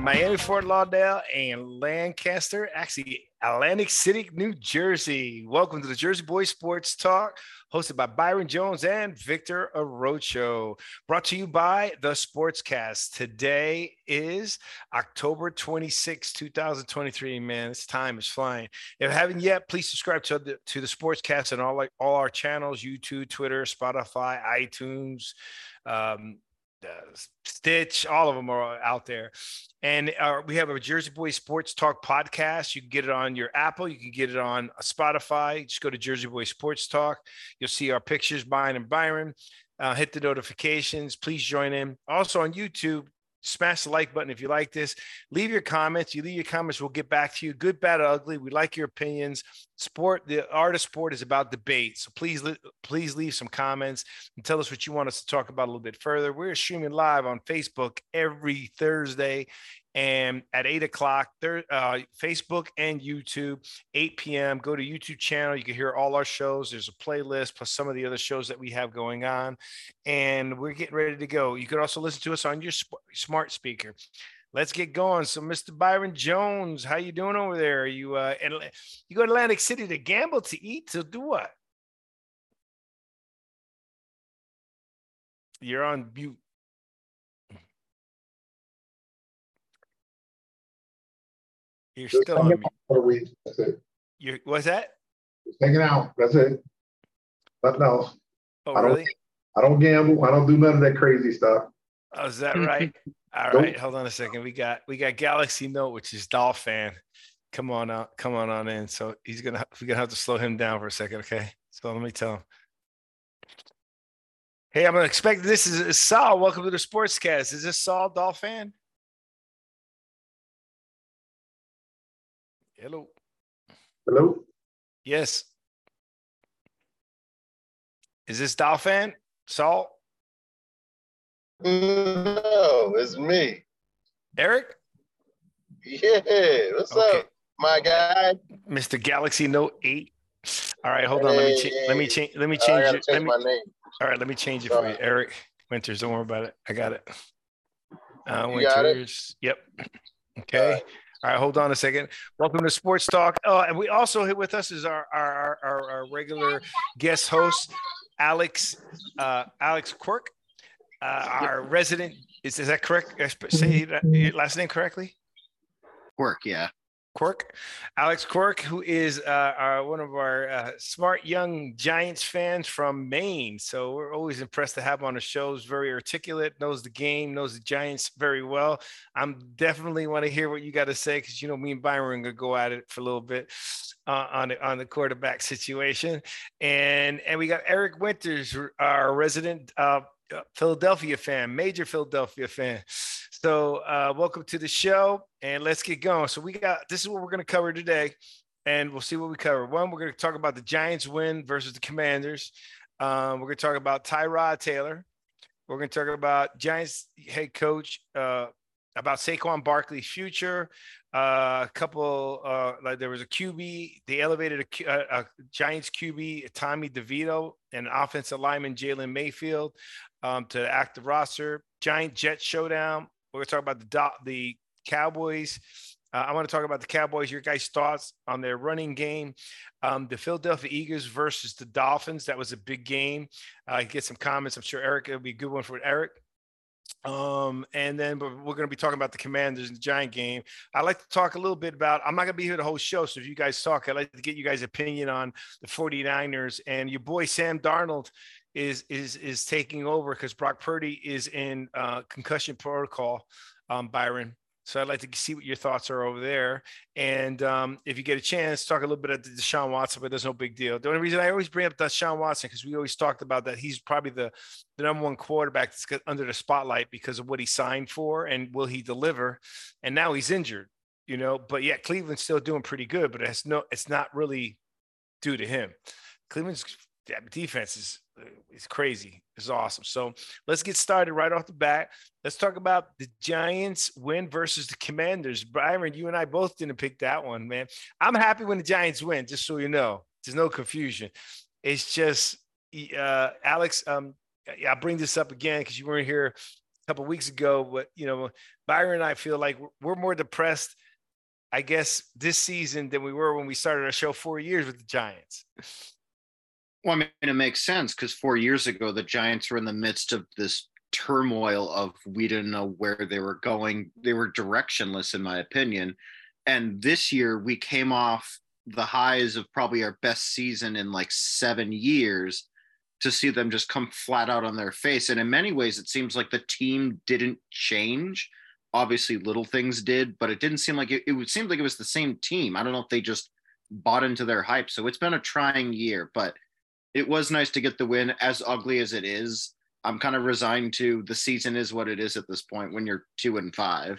Miami, Fort Lauderdale, and Lancaster, actually Atlantic City, New Jersey. Welcome to the Jersey Boys Sports Talk, hosted by Byron Jones and Victor Arocho. Brought to you by The Sportscast. Today is October 26, 2023. Man, this time is flying. If you haven't yet, please subscribe to the Sportscast on all our channels, YouTube, Twitter, Spotify, iTunes, Stitch, all of them are out there. And we have a Jersey Boys Sports Talk podcast. You can get it on your Apple. You can get it on Spotify. Just go to Jersey Boys Sports Talk. You'll see our pictures, Byron and Byron. Hit the notifications. Please join in. Also on YouTube, smash the like button if you like this. Leave your comments. You leave your comments, we'll get back to you. Good, bad, or ugly. We like your opinions. The art of sport is about debate. So please leave some comments and tell us what you want us to talk about a little bit further. We're streaming live on Facebook every Thursday and at 8 o'clock, Facebook and YouTube, 8 p.m. Go to YouTube channel. You can hear all our shows. There's a playlist plus some of the other shows that we have going on. And we're getting ready to go. You can also listen to us on your smart speaker. Let's get going. So, Mr. Byron Jones, how you doing over there? You go to Atlantic City to gamble, to eat, to do what? You're on mute. You're just still on mute. For a week. That's it. What's that? Just hanging out. That's it. Nothing else. Oh, really? I don't gamble. I don't do none of that crazy stuff. Oh, is that right? All right. Hold on a second. We got Galaxy Note, which is Dolph fan. Come on on in. So we're gonna have to slow him down for a second, okay? So let me tell him. Hey, I'm expecting this is Saul. Welcome to the Sportscast. Is this Saul, Dolph fan? Hello. Hello. Yes. Is this Dolph fan? Saul? No, it's me. Eric? Yeah, what's up, my guy? Mr. Galaxy Note 8. All right, hold on. Let me change it. Let me change it. My name. All right, let me change it for you. Eric Winters. Don't worry about it. I got it. You got it? Yep. Okay. All right, hold on a second. Welcome to Sports Talk. And we also here with us is our regular guest host, Alex Quirk, our resident. Is that correct? Say your last name correctly? Quirk, yeah. Quirk, Alex Quirk, who is one of our smart young Giants fans from Maine. So we're always impressed to have him on the shows. Very articulate, knows the game, knows the Giants very well. I'm definitely want to hear what you got to say because me and Byron are gonna go at it for a little bit on the quarterback situation. And we got Eric Winters, our resident Philadelphia fan, major Philadelphia fan. So welcome to the show and let's get going. So this is what we're going to cover today and we'll see what we cover. One, we're going to talk about the Giants win versus the Commanders. We're going to talk about Tyrod Taylor. We're going to talk about Giants head coach, about Saquon Barkley's future. A couple, there was a QB, they elevated a Giants QB, Tommy DeVito, and offensive lineman Jalen Mayfield to the active roster. Giant Jet showdown. We're going to talk about the Cowboys. I want to talk about the Cowboys, your guys' thoughts on their running game. The Philadelphia Eagles versus the Dolphins. That was a big game. Get some comments. I'm sure Eric, it'll be a good one for Eric. And then we're going to be talking about the Commanders and the Giant game. I'd like to talk a little bit about, I'm not going to be here the whole show. So if you guys talk, I'd like to get you guys' opinion on the 49ers and your boy, Sam Darnold is taking over because Brock Purdy is in concussion protocol, Byron. So I'd like to see what your thoughts are over there. And if you get a chance, talk a little bit about Deshaun Watson, but there's no big deal. The only reason I always bring up Deshaun Watson, because we always talked about that he's probably the number one quarterback that's under the spotlight because of what he signed for and will he deliver. And now he's injured, but yeah, Cleveland's still doing pretty good, but it's not really due to him. Cleveland's defense is crazy. It's awesome. So let's get started right off the bat. Let's talk about the Giants win versus the Commanders. Byron, you and I both didn't pick that one, man. I'm happy when the Giants win, just so you know. There's no confusion. It's just, Alex, I'll bring this up again because you weren't here couple of weeks ago, but Byron and I feel like we're more depressed, I guess, this season than we were when we started our show 4 years with the Giants. Well, I mean, it makes sense because 4 years ago, the Giants were in the midst of this turmoil of we didn't know where they were going. They were directionless, in my opinion. And this year, we came off the highs of probably our best season in like 7 years to see them just come flat out on their face. And in many ways, it seems like the team didn't change. Obviously, little things did, but it didn't seem like it seemed like it was the same team. I don't know if they just bought into their hype. So it's been a trying year, but it was nice to get the win. As ugly as it is, I'm kind of resigned to the season is what it is at this point when you're 2-5.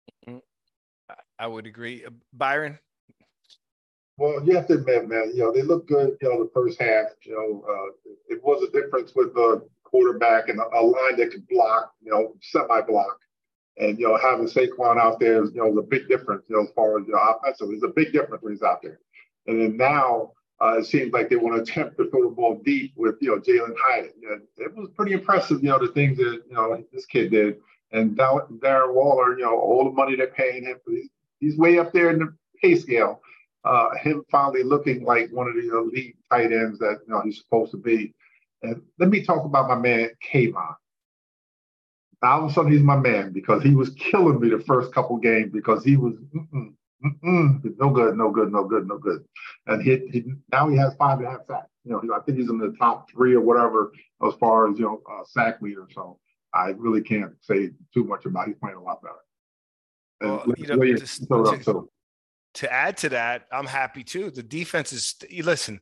I would agree. Byron? Well, you have to admit, man, they look good, the first half. It was a difference with the quarterback and a line that could block, semi-block. And, having Saquon out there is, a big difference, as far as offensive. There's a big difference when he's out there. And then now, it seems like they want to attempt to throw the ball deep with, Jalen Hyatt. It was pretty impressive, the things that, this kid did. And Darren Waller, all the money they're paying him, he's way up there in the pay scale. Him finally looking like one of the elite tight ends that, he's supposed to be. And let me talk about my man, Kayvon. Now, all of a sudden, he's my man because he was killing me the first couple games because he was no good. And he now he has 5.5 sacks. I think he's in the top 3 or whatever as far as sack leader. So I really can't say too much about. He's playing a lot better. Well, to add to that, I'm happy too. The defense is listen.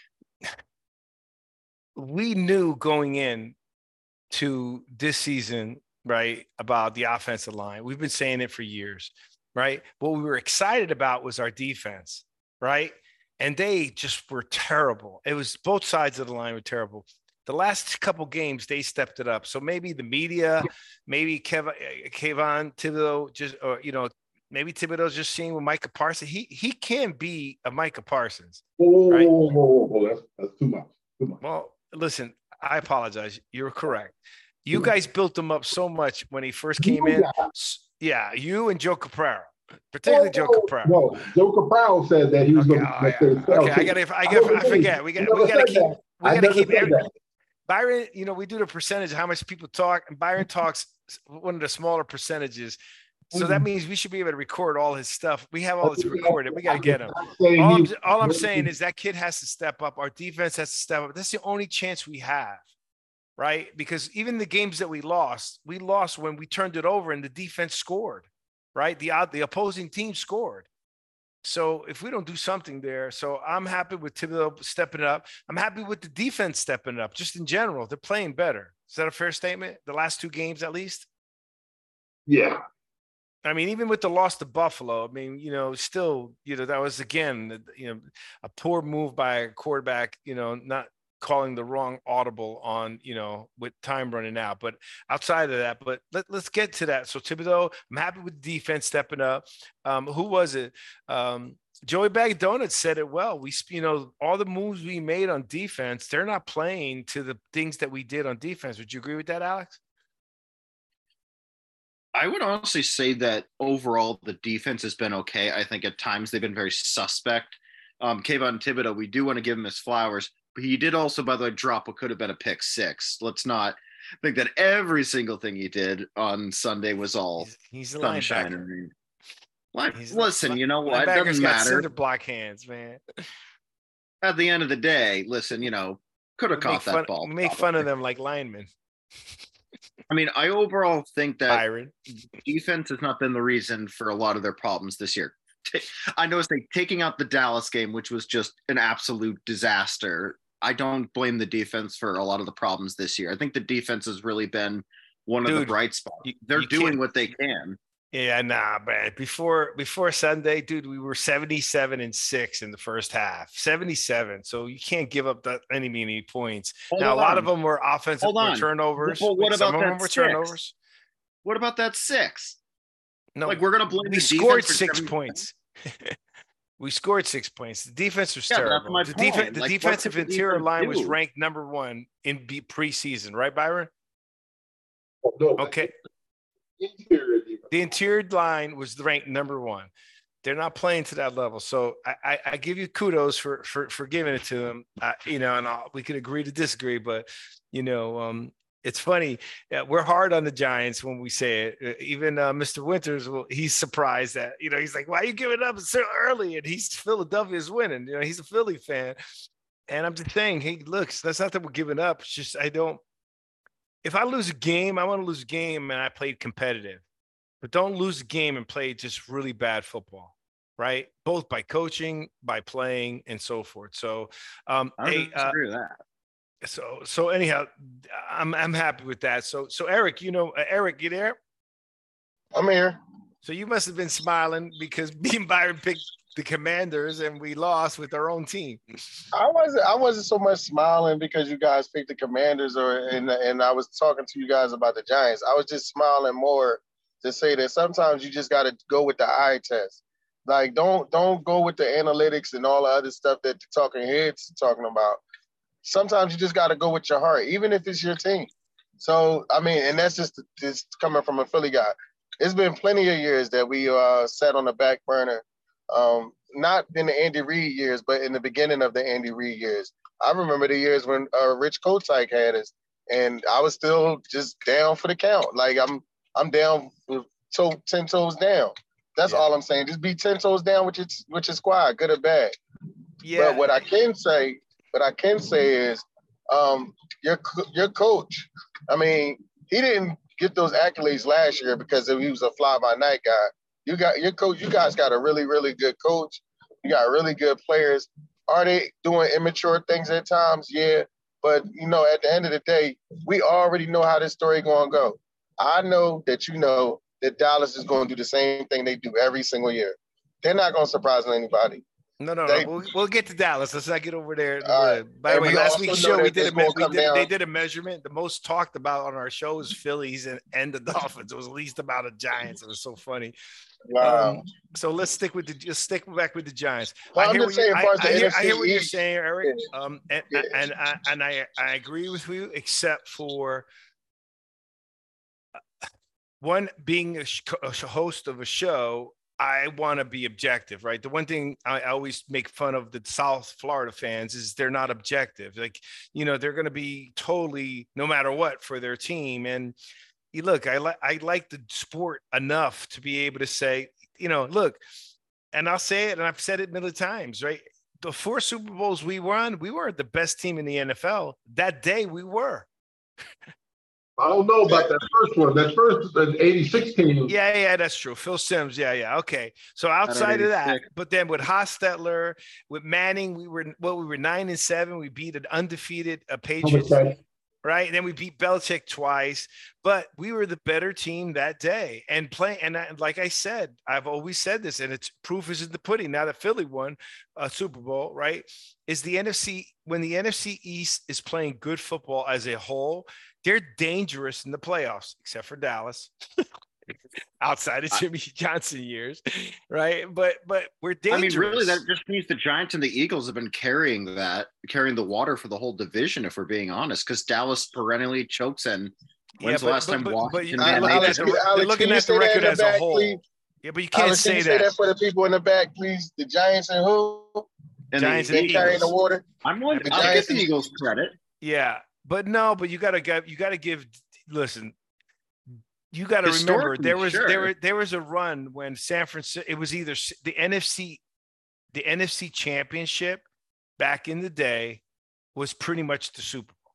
We knew going in to this season, right, about the offensive line. We've been saying it for years. Right. What we were excited about was our defense. Right. And they just were terrible. It was both sides of the line were terrible. The last couple games, they stepped it up. So maybe the media, maybe Kayvon Thibodeaux just, or, maybe Thibodeau's just seeing with Micah Parsons. He can be a Micah Parsons. Right? That's too much. Well, listen, I apologize. You're correct. You guys built him up so much when he first came in. Yeah, you and Joe Capraro, particularly Joe Capraro. No, Joe Capraro said that he was going to. Okay, I forget. We got to keep everything. Byron, we do the percentage of how much people talk, and Byron talks one of the smaller percentages. So that means we should be able to record all his stuff. We have all this recorded. We got to get him. All I'm saying is that kid has to step up. Our defense has to step up. That's the only chance we have. Right? Because even the games that we lost when we turned it over and the defense scored, right? The opposing team scored. So if we don't do something there, so I'm happy with Thibodeaux stepping up. I'm happy with the defense stepping up, just in general. They're playing better. Is that a fair statement? The last 2 games, at least? Yeah. I mean, even with the loss to Buffalo, still, that was, again, a poor move by a quarterback, not calling the wrong audible on, with time running out. But outside of that, let's get to that. So Thibodeaux, I'm happy with the defense stepping up. Who was it? Joey Bag of Donuts said it well. We, all the moves we made on defense, they're not playing to the things that we did on defense. Would you agree with that, Alex? I would honestly say that overall the defense has been okay. I think at times they've been very suspect. Kayvon Thibodeaux, we do want to give him his flowers. He did also, by the way, drop what could have been a pick 6. Let's not think that every single thing he did on Sunday was all he's a sunshine linebacker. and rain. Listen, you know what? It doesn't got matter. cinder block hands, man. At the end of the day, listen, could have caught that ball. We make fun of them like linemen. I mean, I overall think that Byron. Defense has not been the reason for a lot of their problems this year. I noticed taking out the Dallas game, which was just an absolute disaster. I don't blame the defense for a lot of the problems this year. I think the defense has really been one of the bright spots. They're doing what they can. Yeah, nah, man. Before Sunday, dude, we were 77-6 in the first half. 77. So you can't give up that many points. A lot of them were offensive turnovers. Well, what about that turnovers? What about that 6? No, we're gonna blame. We scored 6 points. We scored 6 points. The defense was terrible. The defensive interior line was ranked number 1 in preseason, right, Byron? No. Okay. Interior defense. The interior line was ranked number one. They're not playing to that level. So I give you kudos for giving it to them. You know, and we could agree to disagree, but you know, it's funny. We're hard on the Giants when we say it. Even Mr. Winters, he's surprised that, you know, he's like, why are you giving up so early? And Philadelphia's winning. You know, he's a Philly fan. And I'm just saying, hey, look, that's not that we're giving up. It's just if I lose a game, I want to lose a game and I played competitive. But don't lose a game and play just really bad football, right? Both by coaching, by playing, and so forth. So, I don't disagree with that. So anyhow, I'm happy with that. So Eric, you know, Eric, you there? I'm here. So you must have been smiling because me and Byron picked the Commanders and we lost with our own team. I wasn't so much smiling because you guys picked the Commanders and I was talking to you guys about the Giants. I was just smiling more to say that sometimes you just got to go with the eye test. Like don't go with the analytics and all the other stuff that the talking heads are talking about. Sometimes you just got to go with your heart, even if it's your team. So, I mean, and that's just coming from a Philly guy. It's been plenty of years that we sat on the back burner, not in the Andy Reid years, but in the beginning of the Andy Reid years. I remember the years when Rich Kotite had us, and I was still just down for the count. Like, I'm down with 10 toes down. That's all I'm saying. Just be 10 toes down with your squad, good or bad. Yeah. But what I can say is your coach, I mean, he didn't get those accolades last year because he was a fly-by-night guy. You got your coach. You guys got a really, really good coach. You got really good players. Are they doing immature things at times? Yeah. But, you know, at the end of the day, we already know how this story going to go. I know that you know that Dallas is going to do the same thing they do every single year. They're not going to surprise anybody. No. We'll get to Dallas. Let's not get over there. By the way, last week's show they did a measurement. The most talked about on our show is Phillies and the Dolphins. It was least about the Giants. It was so funny. Wow. So let's stick back with the Giants. Well, I hear what you're saying, Eric. And I agree with you, except for one, being a host of a show. I want to be objective, right? The one thing I always make fun of the South Florida fans is they're not objective. Like, you know, they're going to be totally no matter what for their team. And you look, I like the sport enough to be able to say, you know, look, and I'll say it, and I've said it many times, right? The 4 Super Bowls we won, we weren't the best team in the NFL. That day we were. I don't know about that first one. That first 86 team. Yeah, that's true. Phil Simms. Yeah. Okay. So outside of that, but then with Hostetler, with Manning, we were 9-7. We beat an undefeated Patriots, right? And then we beat Belichick twice. But we were the better team that day. And like I said, I've always said this, and it's proof is in the pudding. Now that Philly won a Super Bowl, right? Is the NFC, when the NFC East is playing good football as a whole, they're dangerous in the playoffs, except for Dallas, outside of Jimmy Johnson years, right? But we're dangerous. I mean, really, that just means the Giants and the Eagles have been carrying the water for the whole division, if we're being honest, because Dallas perennially chokes in. When's the last time Washington? They're looking at the record as a whole. Yeah, but you can't say that for the people in the back, please. The Giants and who? Giants and carrying the water. I'll give the Eagles credit. Yeah. But you gotta give. Listen, you gotta remember there was a run when San Francisco. It was either the NFC Championship back in the day was pretty much the Super Bowl.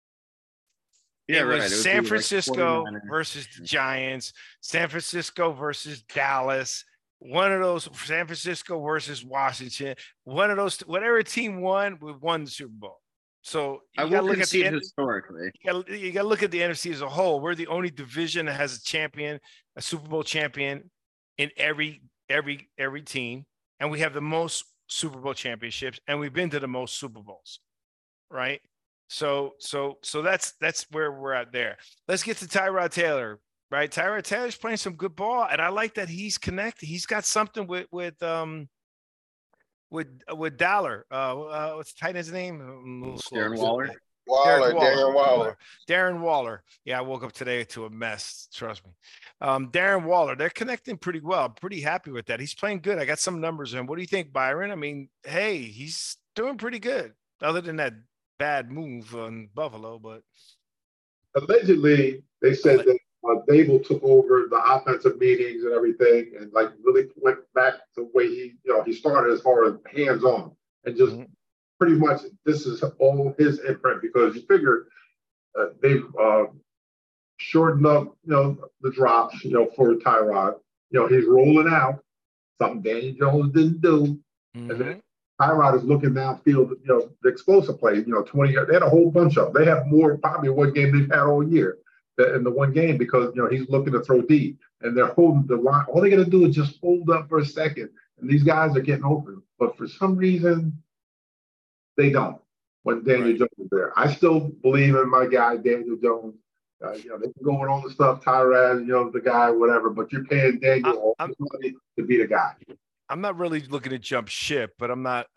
Yeah, it was San Francisco versus the Giants, San Francisco versus Dallas. One of those, San Francisco versus Washington. One of those, whatever team won, we won the Super Bowl. So you got to look at historically. You got to look at the NFC as a whole. We're the only division that has a champion, a Super Bowl champion in every team, and we have the most Super Bowl championships, and we've been to the most Super Bowls, right? So that's where we're at there. Let's get to Tyrod Taylor, right? Tyrod Taylor's playing some good ball, and I like that he's connected. He's got something with Dollar. What's the tight end's name? Darren Waller. Waller, Darren Waller. Darren Waller. Yeah, I woke up today to a mess. Trust me. Darren Waller, they're connecting pretty well. I'm pretty happy with that. He's playing good. I got some numbers in. What do you think, Byron? I mean, hey, he's doing pretty good, other than that bad move on Buffalo. But allegedly, they said that Dable took over the offensive meetings and everything, and like really went back to the way he started as far as hands on, and just pretty much this is all his imprint, because you figure they've shortened up the drops for Tyrod. He's rolling out something Daniel Jones didn't do, and then Tyrod is looking downfield. The explosive plays. 20 yards. They had a whole bunch of them. They have more probably one game they've had all year in the one game, because he's looking to throw deep, and they're holding the line. All they got to do is just hold up for a second, and these guys are getting open. But for some reason, they don't. When Daniel Jones is there, I still believe in my guy Daniel Jones. They can go with all the stuff, Tyrod, the guy, whatever. But you're paying Daniel all this money to be the guy. I'm not really looking to jump ship, but I'm not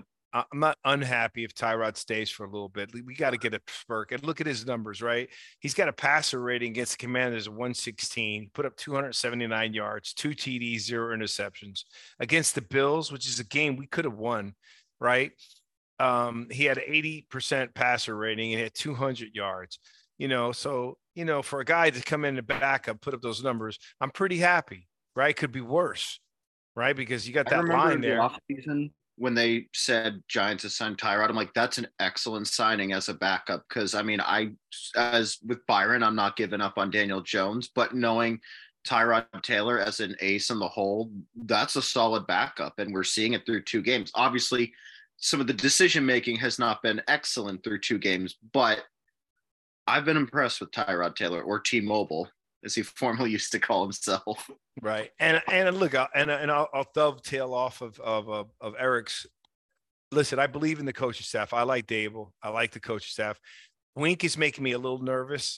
unhappy if Tyrod stays for a little bit. We got to get a spurt. And look at his numbers, right? He's got a passer rating against the Commanders of 116, put up 279 yards, 2 TDs, 0 interceptions. Against the Bills, which is a game we could have won, right? He had 80% passer rating and he had 200 yards. So for a guy to come in the backup, put up those numbers, I'm pretty happy, right? Could be worse, right? Because you got that line there. Offseason, when they said Giants assigned Tyrod, I'm like, that's an excellent signing as a backup. Because as with Byron, I'm not giving up on Daniel Jones, but knowing Tyrod Taylor as an ace in the hole, that's a solid backup, and we're seeing it through 2 games. Obviously, some of the decision making has not been excellent through 2 games, but I've been impressed with Tyrod Taylor, or T-Mobile, as he formerly used to call himself. Right. And look, I'll dovetail off of Eric's. Listen, I believe in the coaching staff. I like Dable. I like the coaching staff. Wink is making me a little nervous,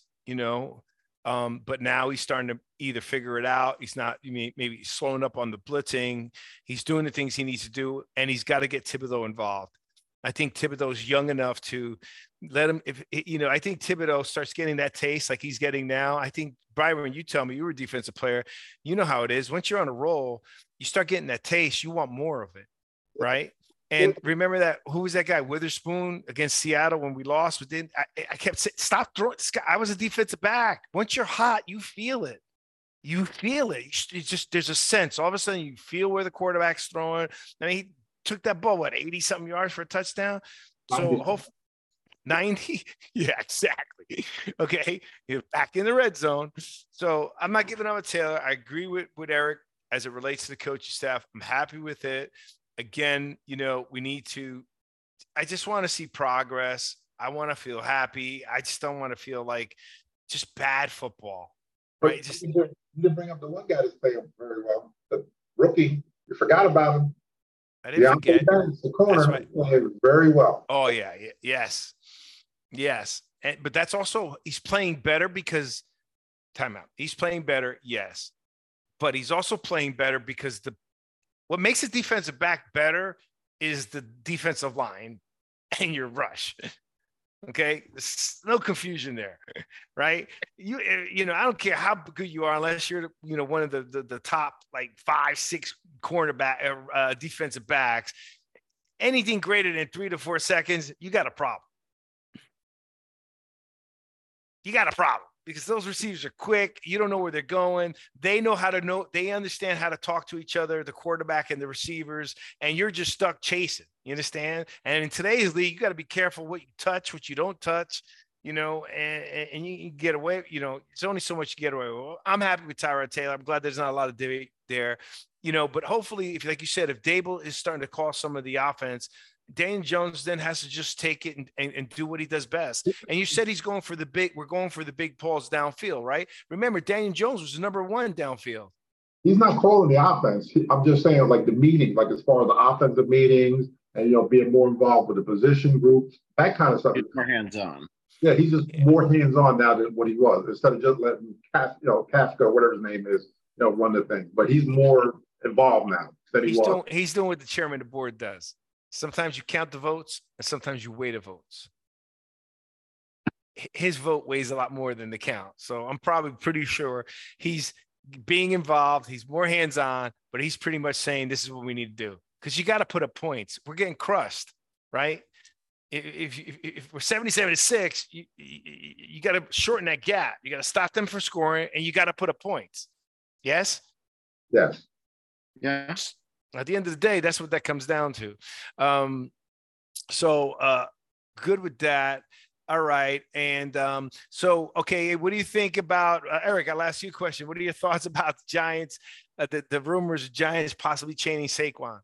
but now he's starting to either figure it out. He's not maybe slowing up on the blitzing. He's doing the things he needs to do, and he's got to get Thibodeau involved. I think Thibodeau's young enough to let him. I think Thibodeau starts getting that taste like he's getting now. I think, Byron, you tell me, you were a defensive player. You know how it is. Once you're on a roll, you start getting that taste. You want more of it, right? And remember that, who was that guy, Witherspoon, against Seattle when we lost? But I kept saying, stop throwing this guy. I was a defensive back. Once you're hot, you feel it. You feel it. It's just, there's a sense. All of a sudden, you feel where the quarterback's throwing. I mean, he took that ball, 80-something yards for a touchdown? So hopefully 90. Yeah, exactly. Okay. You're back in the red zone. So I'm not giving up on Taylor. I agree with Eric as it relates to the coaching staff. I'm happy with it. Again, we need to, I just want to see progress. I want to feel happy. I just don't want to feel like just bad football. Right. You didn't bring up the one guy that's playing very well, the rookie. You forgot about him. I didn't forget. The corner playing very well. Oh, yeah. Yes. But that's also, he's playing better because timeout. He's playing better. Yes. But he's also playing better because what makes a defensive back better is the defensive line and your rush. Okay. There's no confusion there. Right. I don't care how good you are, unless you're, one of the top like 5-6 cornerback defensive backs. Anything greater than 3 to 4 seconds, you got a problem. Because those receivers are quick. You don't know where they're going. They understand how to talk to each other, the quarterback and the receivers, and you're just stuck chasing. You understand? And in today's league, you got to be careful what you touch, what you don't touch, and you can get away. It's only so much you get away with. I'm happy with Tyrod Taylor. I'm glad there's not a lot of debate there, but hopefully, if, like you said, if Dable is starting to call some of the offense, Daniel Jones then has to just take it and do what he does best. And you said we're going for the big balls downfield, right? Remember, Daniel Jones was the number 1 downfield. He's not calling the offense. I'm just saying, like the meetings, like as far as the offensive meetings and, being more involved with the position groups, that kind of stuff. He's more hands-on. Yeah, he's just more hands-on now than what he was. Instead of just letting Kafka, whatever his name is, run the thing. But he's more involved now than he was. He's doing what the chairman of the board does. Sometimes you count the votes, and sometimes you weigh the votes. his vote weighs a lot more than the count. So I'm probably pretty sure he's being involved. He's more hands-on, but he's pretty much saying this is what we need to do. Because you got to put up points. We're getting crushed, right? If we're 77-6, you got to shorten that gap. You got to stop them from scoring, and you got to put up points. Yes? Yes. Yes. At the end of the day, that's what that comes down to. So good with that. All right. And so, okay, what do you think about Eric? I'll ask you a question. What are your thoughts about the Giants, the rumors of Giants possibly chaining Saquon?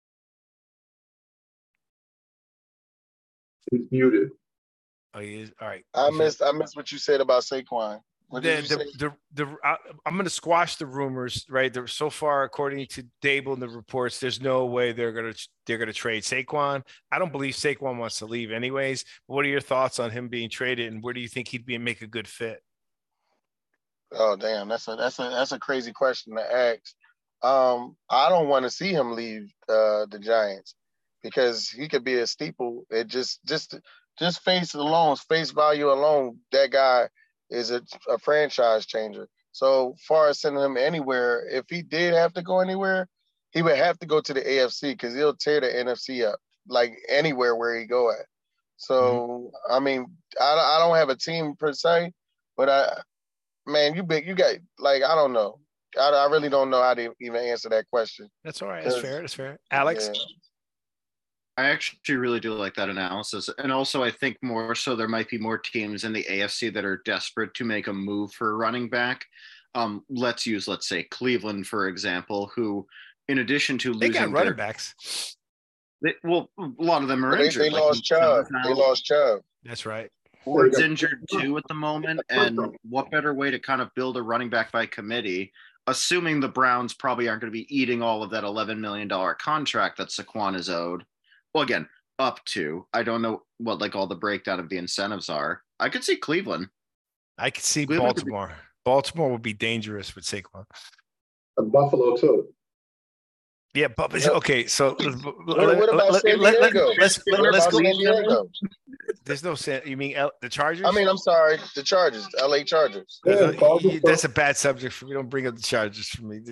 He's muted. Oh, he is. All right. I missed what you said about Saquon. What did you say? I'm going to squash the rumors, right? So far, according to Dable and the reports, there's no way they're going to trade Saquon. I don't believe Saquon wants to leave anyways. But what are your thoughts on him being traded, and where do you think he'd make a good fit? Oh, damn, that's a crazy question to ask. I don't want to see him leave the Giants because he could be a steeple. It just face value alone, that guy is a franchise changer. So far as sending him anywhere, if he did have to go anywhere, he would have to go to the AFC because he'll tear the NFC up, like anywhere where he go at. So, I mean, I don't have a team per se, but you got, like, I don't know. I really don't know how to even answer that question. That's all right. That's fair. Alex? Yeah. I actually really do like that analysis. And also, I think more so there might be more teams in the AFC that are desperate to make a move for a running back. Let's say, Cleveland, for example, who, in addition to losing... They got running backs. A lot of them are injured. They lost Chubb. That's right. Ford's injured too at the moment. And what better way to kind of build a running back by committee, assuming the Browns probably aren't going to be eating all of that $11 million contract that Saquon is owed. Well, again, up to. I don't know what all the breakdown of the incentives are. I could see Cleveland. I could see Baltimore. Baltimore would be dangerous with Saquon. And Buffalo too. Yeah, but okay. So what about San Diego? Let's go. There's no San. You mean the Chargers? I mean, I'm sorry, the Chargers, LA Chargers. That's a bad subject for me. Don't bring up the Chargers for me.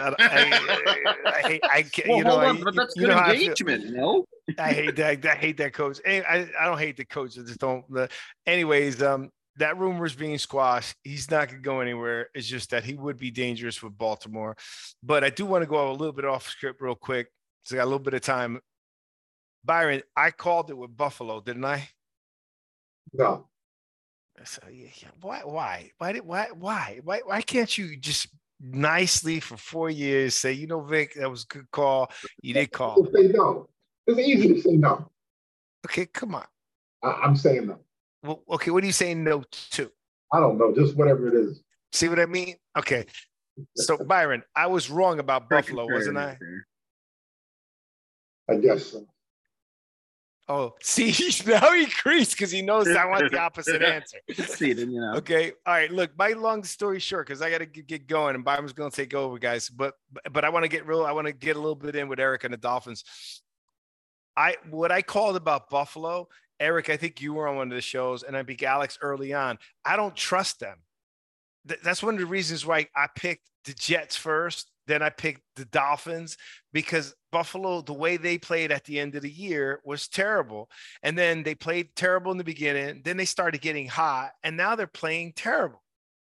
I can't. But that's good engagement. No, I hate that. I hate that coach. I don't hate the coach. I just don't. Anyways, that rumor is being squashed. He's not going to go anywhere. It's just that he would be dangerous with Baltimore. But I do want to go a little bit off script real quick. So I got a little bit of time. Byron, I called it with Buffalo, didn't I? No. So yeah. Why can't you just nicely for 4 years say, Vic, that was a good call. You did call. Say no. It's easy to say no. Okay, come on. I'm saying no. Well, okay, what are you saying no to? I don't know, just whatever it is. See what I mean? Okay. So, Byron, I was wrong about Buffalo, wasn't I? I guess so. Oh, see, now he creased because he knows I want the opposite answer. Okay. All right. Look, my long story short, because I got to get going and Byron's going to take over, guys. But I want to get a little bit in with Eric and the Dolphins. What I called about Buffalo, Eric, I think you were on one of the shows, and I beat Alex early on. I don't trust them. That's one of the reasons why I picked the Jets first. Then I picked the Dolphins because Buffalo, the way they played at the end of the year was terrible. And then they played terrible in the beginning. Then they started getting hot, and now they're playing terrible.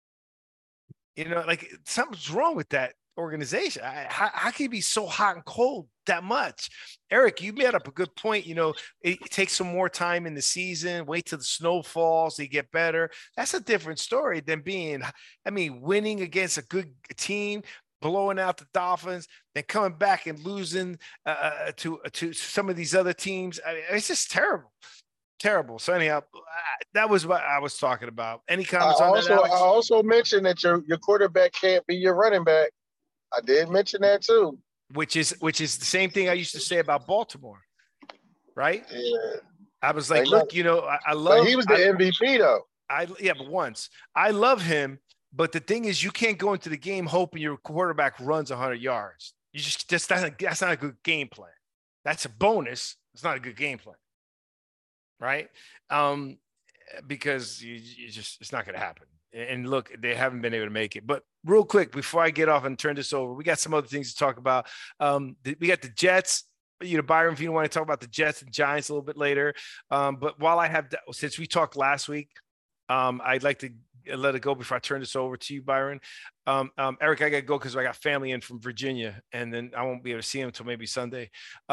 Something's wrong with that organization. How can you be so hot and cold that much? Eric, you made up a good point. It takes some more time in the season, wait till the snow falls, they get better. That's a different story than winning against a good team, blowing out the Dolphins, then coming back and losing to some of these other teams. It's just terrible. Terrible. So anyhow, that was what I was talking about. Any comments on that, Alex? I also mentioned that your quarterback can't be your running back. I did mention that too. Which is the same thing I used to say about Baltimore, right? Yeah. I was like, look, I love. But he was the MVP though. But once I love him, but the thing is, you can't go into the game hoping your quarterback runs 100 yards. You just that's not a good game plan. That's a bonus. It's not a good game plan, right? because you just it's not going to happen. And look, they haven't been able to make it. But real quick, before I get off and turn this over, we got some other things to talk about. We got the Jets. Byron, if you want to talk about the Jets and Giants a little bit later. But while I have, since we talked last week, I'd like to let it go before I turn this over to you, Byron. Eric, I got to go because I got family in from Virginia, and then I won't be able to see him until maybe Sunday.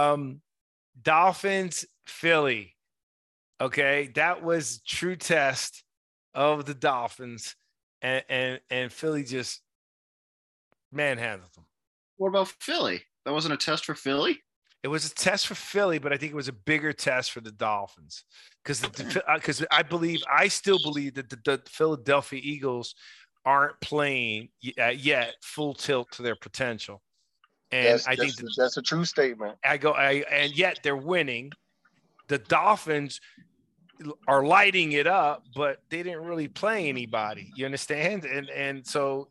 Dolphins, Philly. Okay, that was true test of the Dolphins, and Philly just manhandled them. What about Philly? That wasn't a test for Philly? It was a test for Philly, but I think it was a bigger test for the Dolphins because I still believe that the Philadelphia Eagles aren't playing yet full tilt to their potential. And I think that's a true statement. And yet they're winning. The Dolphins are lighting it up, but they didn't really play anybody. You understand? And so,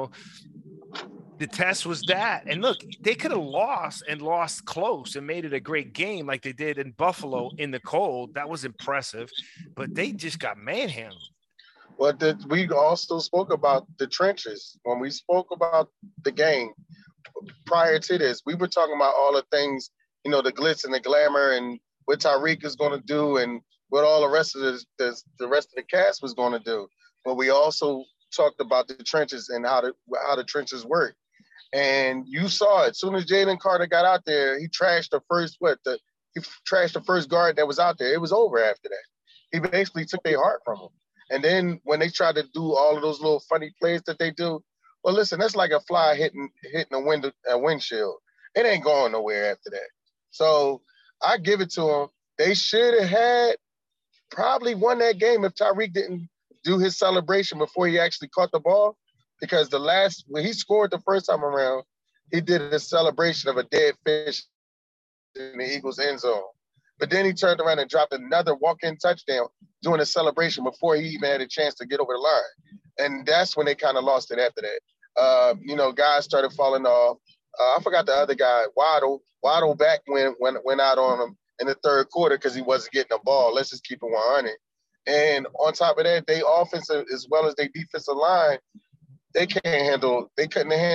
the test was that. And look, they could have lost close and made it a great game like they did in Buffalo in the cold. That was impressive, but they just got manhandled. Well, we also spoke about the trenches. When we spoke about the game prior to this, we were talking about all the things, the glitz and the glamour and what Tyreek is going to do and what all the rest of the rest of the cast was going to do. But we also talked about the trenches and how the trenches work. And you saw it. As soon as Jalen Carter got out there, he trashed the first guard that was out there. It was over after that. He basically took their heart from him. And then when they tried to do all of those little funny plays that they do, well, listen, that's like a fly hitting a windshield. It ain't going nowhere after that. So I give it to them. They should have probably won that game if Tyreek didn't do his celebration before he actually caught the ball. Because when he scored the first time around, he did a celebration of a dead fish in the Eagles' end zone. But then he turned around and dropped another walk-in touchdown doing a celebration before he even had a chance to get over the line. And that's when they kind of lost it after that. Guys started falling off. I forgot the other guy, Waddle. Waddle back went out on him in the third quarter because he wasn't getting the ball. Let's just keep it 100. And on top of that, they offensive as well as their defensive line, they couldn't handle the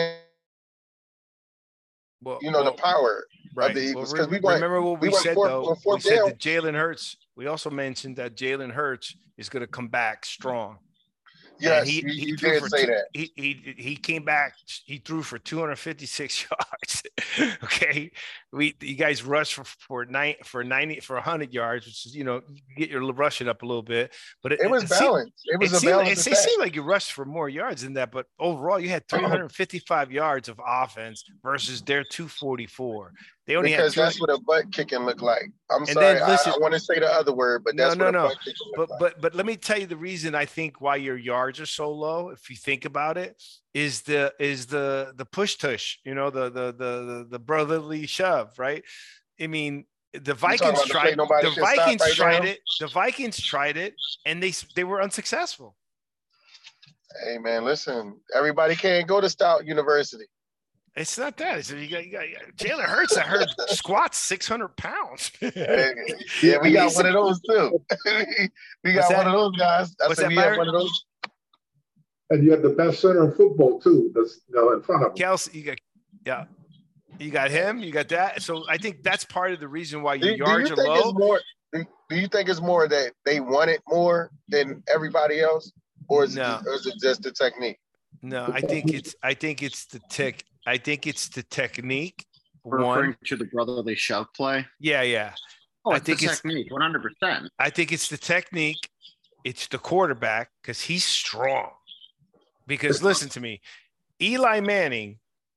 power of the Eagles. Well, remember what we said, though? We said that Jalen Hurts. We also mentioned that Jalen Hurts is going to come back strong. Yes, he did say that. He came back. He threw for 256 yards. Okay, you guys rushed for 100 yards, which is you get your rushing up a little bit, but it was balanced. It seemed like you rushed for more yards than that, but overall you had 355 yards of offense versus their 244. They only because had that's what a butt kicking looked like. I'm sorry, I want to say the other word, but that's what a butt kicking looked like. But let me tell you the reason I think why your yards are so low, if you think about it, is the push tush, the brotherly shove, right? I mean, the Vikings tried. The Vikings tried it, and they were unsuccessful. Hey man, listen, everybody can't go to Stout University. It's not that. It's you got Jalen Hurts. I heard squats 600 pounds. Yeah, we got one of those too. we got one of those guys. We have one of those. And you have the best center in football too. That's in front of him. Kelsey, you got him. You got that. So I think that's part of the reason why your yards are low. Do you think it's more that they want it more than everybody else, or is it just the technique? No, I think it's the tech. I think it's the technique. Referring to the brotherly shove play. Yeah. Oh, I think it's technique, 100%. I think it's the technique. It's the quarterback because he's strong. Because listen to me, Peyton Manning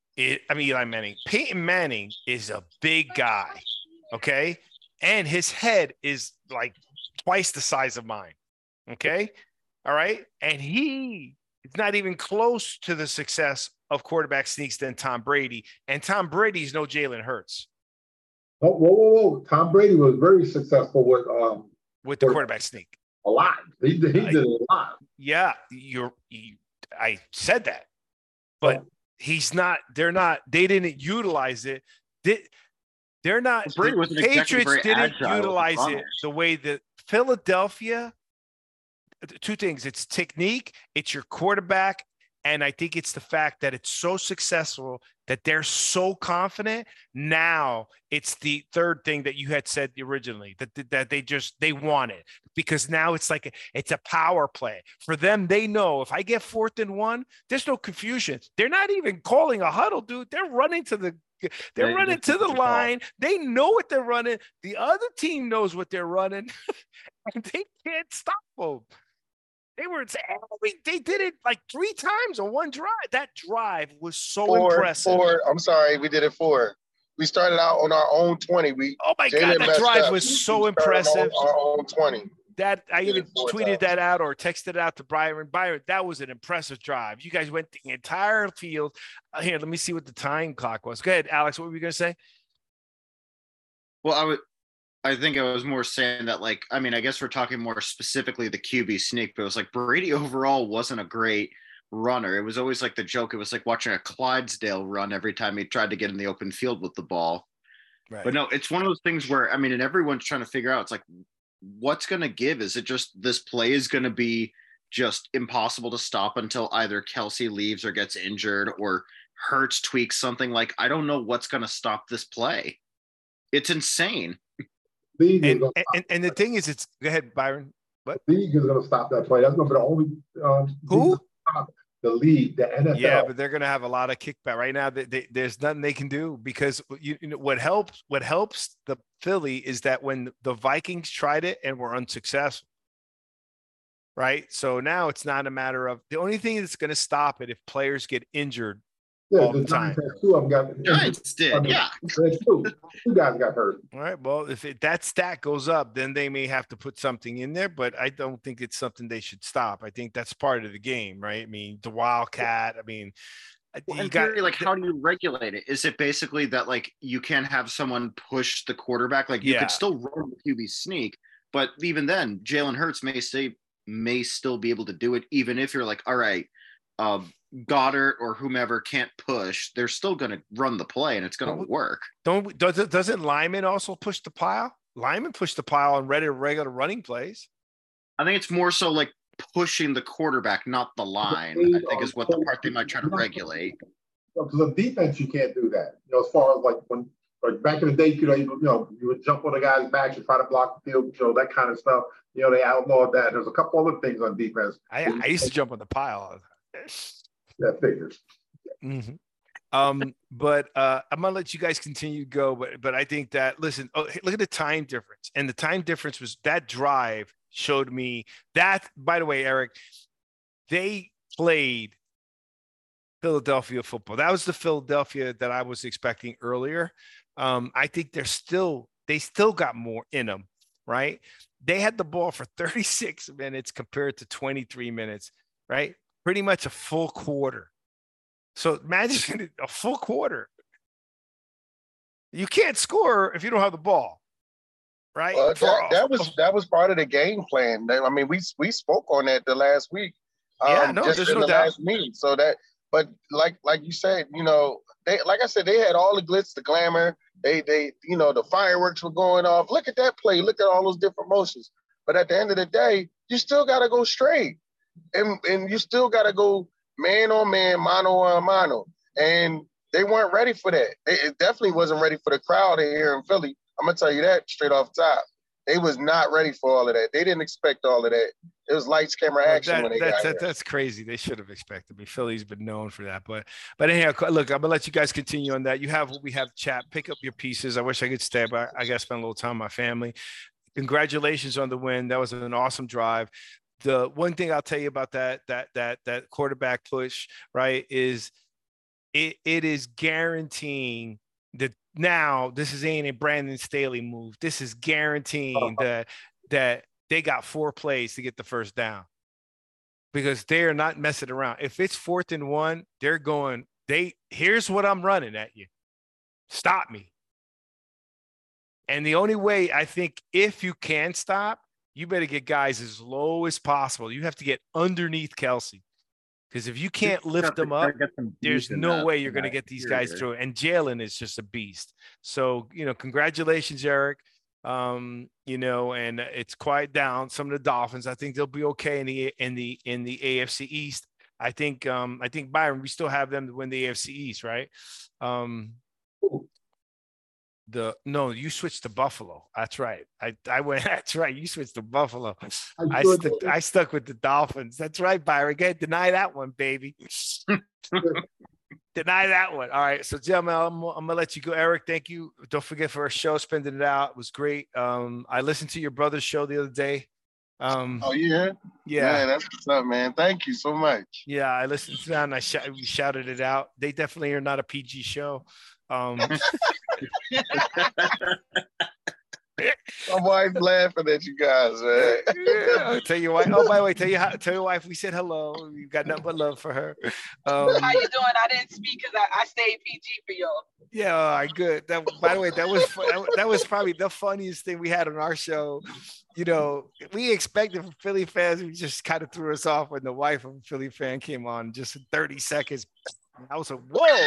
is a big guy, okay? And his head is like twice the size of mine, okay? All right? And he is not even close to the success of quarterback sneaks than Tom Brady. And Tom Brady's no Jalen Hurts. Oh, whoa. Tom Brady was very successful with the quarterback sneak. A lot. He did a lot. Yeah, I said that. But he's not, they didn't utilize it. They're not, the Patriots didn't utilize it the way that Philadelphia two things. It's technique, it's your quarterback, and I think it's the fact that it's so successful that they're so confident. Now it's the third thing that you had said originally, that they want it, because now it's like it's a power play for them. They know if I get 4th and 1, there's no confusion. They're not even calling a huddle, dude. They're running to the line. They know what they're running. The other team knows what they're running, and they can't stop them. They did it like 3 times on one drive. That drive was so impressive. I'm sorry, we did it 4. We started out on our own 20. Oh my God, that drive was so impressive. Our own 20. That I even tweeted that out or texted it out to Byron. Byron, that was an impressive drive. You guys went the entire field. Here, let me see what the time clock was. Go ahead, Alex. What were you going to say? Well, I think I was more saying that, like, I mean, I guess we're talking more specifically the QB sneak, but it was like Brady overall wasn't a great runner. It was always like the joke. It was like watching a Clydesdale run every time he tried to get in the open field with the ball. Right. But no, it's one of those things where, I mean, and everyone's trying to figure out, it's like, what's going to give? Is it just this play is going to be just impossible to stop until either Kelsey leaves or gets injured or Hurts tweaks something? Like, I don't know what's going to stop this play. It's insane. And the thing is, it's go ahead, Byron. What? The league is going to stop that play. That's going to be the only who? The league, the NFL. Yeah, but they're going to have a lot of kickback right now. There's nothing they can do, because you know what helps the Philly is that when the Vikings tried it and were unsuccessful, right? So now it's not a matter of, the only thing that's going to stop it if players get injured. Yeah, the Giants had 2 of them got. Giants did, yeah. 2 guys got hurt. All right. Well, if that stat goes up, then they may have to put something in there, but I don't think it's something they should stop. I think that's part of the game, right? I mean, the Wildcat. I mean, you got like, how do you regulate it? Is it basically that like you can't have someone push the quarterback? Like you could still run the QB sneak, but even then, Jalen Hurts may still be able to do it, even if you're like, all right, Goddard or whomever can't push, they're still going to run the play and it's going to work. Doesn't Lyman also push the pile? Lyman pushed the pile on regular running plays. I think it's more so like pushing the quarterback, not the line, I think is what the part they might try to regulate. Because of defense, you can't do that. You know, as far as like when, like back in the day, you would jump on the guy's back and try to block the field, that kind of stuff. You know, they outlawed that. There's a couple other things on defense. I used to jump on the pile. That figures. Mm-hmm. But I'm gonna let you guys continue to go. But I think that, listen, look at the time difference, and the time difference was that drive showed me that. By the way, Eric, they played Philadelphia football. That was the Philadelphia that I was expecting earlier. I think they still got more in them, right? They had the ball for 36 minutes compared to 23 minutes, right? Pretty much a full quarter. So imagine a full quarter. You can't score if you don't have the ball, right? That was part of the game plan. I mean, we spoke on that the last week. There's no doubt. Last meeting. So that, but like you said, you know, they, like I said, they had all the glitz, the glamour. They you know, the fireworks were going off. Look at that play. Look at all those different motions. But at the end of the day, you still got to go straight. And you still got to go man on man, mano on mano. And they weren't ready for that. It definitely wasn't ready for the crowd here in Philly. I'm going to tell you that straight off top. They was not ready for all of that. They didn't expect all of that. It was lights, camera, action when they got here. That's crazy. They should have expected me. Philly's been known for that. But anyhow, look, I'm going to let you guys continue on that. You have what we have, chat. Pick up your pieces. I wish I could stay, but I got to spend a little time with my family. Congratulations on the win. That was an awesome drive. The one thing I'll tell you about that quarterback push, right, is it is guaranteeing that now this ain't a Brandon Staley move. This is guaranteeing that they got 4 plays to get the first down, because they are not messing around. If it's 4th and 1, they're going, here's what I'm running at you. Stop me. And the only way, I think, if you can stop, you better get guys as low as possible. You have to get underneath Kelsey, because if you can't lift them up, there's no way you're going to get these guys through it. And Jalen is just a beast. So, you know, congratulations, Eric. You know, and it's quiet down. Some of the Dolphins, I think they'll be okay in the AFC East. I think Byron, we still have them to win the AFC East, right? No, you switched to Buffalo. That's right. I went. That's right. You switched to Buffalo. I stuck with the Dolphins. That's right, Byron. Again, deny that one, baby. Deny that one. All right. So, gentlemen, I'm gonna let you go. Eric, thank you. Don't forget for our show, spending it out. It was great. I listened to your brother's show the other day. Oh yeah, yeah, that's what's up, man. Thank you so much. Yeah, I listened to that and we shouted it out. They definitely are not a PG show. My wife's laughing at you guys, man. Yeah, I'll tell your wife. Oh, by the way, tell your wife we said hello. You got nothing but love for her. How you doing? I didn't speak because I stayed PG for y'all. Yeah, all right, good. By the way, that was probably the funniest thing we had on our show. You know, we expected from Philly fans, we just kind of threw us off when the wife of a Philly fan came on just in 30 seconds. I was like, whoa.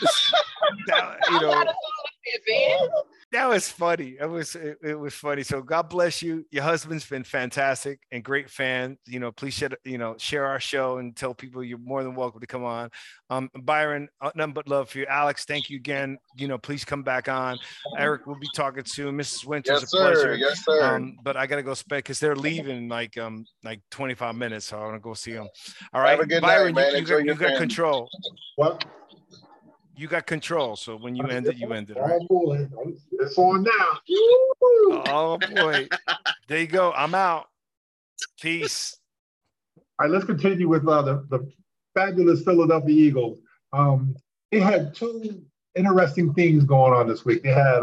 That was funny. It was funny. So God bless you. Your husband's been fantastic and great fan. You know, please share our show and tell people you're more than welcome to come on. Byron, nothing but love for you. Alex, thank you again. You know, please come back on. Eric, we'll be talking soon. Mrs. Winters, yes, a pleasure. Yes, sir. But I gotta go spend because they're leaving like 25 minutes. So I want to go see them. All right, have a good Byron, night, man. you got control. What? You got control. So when you end it, you end it. Oh, right? boy. It's on now. Oh, boy. There you go. I'm out. Peace. All right, let's continue with the fabulous Philadelphia Eagles. They had two interesting things going on this week. They had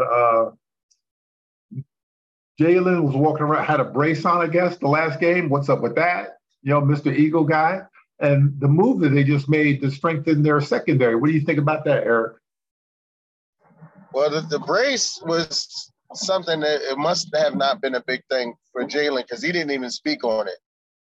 Jalen was walking around, had a brace on, I guess, the last game. What's up with that? You know, Mr. Eagle guy. And the move that they just made to strengthen their secondary. What do you think about that, Eric? Well, the brace was something that it must have not been a big thing for Jalen because he didn't even speak on it.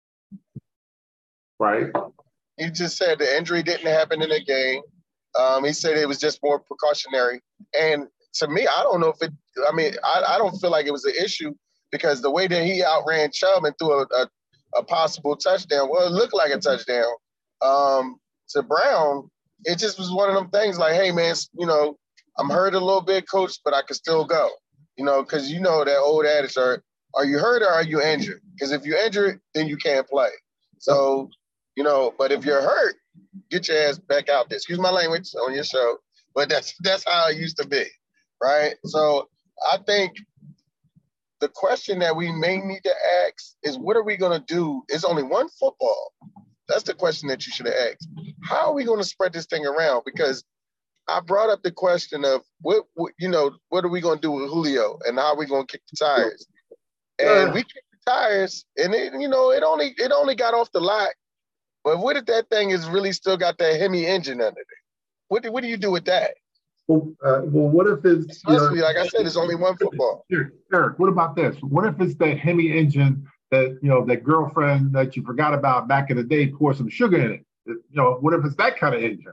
Right. He just said the injury didn't happen in the game. He said it was just more precautionary. And to me, I don't know if I don't feel like it was an issue because the way that he outran Chubb and threw a possible touchdown. Well, it looked like a touchdown to Brown. It just was one of them things like, hey, man, you know, I'm hurt a little bit, coach, but I can still go. You know, because you know that old adage, are you hurt or are you injured? Because if you're injured, then you can't play. So, you know, but if you're hurt, get your ass back out there. Excuse my language on your show, but that's how it used to be, right? So I think the question that we may need to ask is, what are we going to do? It's only one football. That's the question that you should have asked. How are we going to spread this thing around? Because I brought up the question of what are we going to do with Julio and how are we going to kick the tires? And we kicked the tires, and it only got off the lot. But what if that thing is really still got that Hemi engine under it? What do you do with that? Well, what if it's especially like I said, it's only one football. Eric, what about this? What if it's that Hemi engine that that girlfriend that you forgot about back in the day poured some sugar in it? What if it's that kind of engine?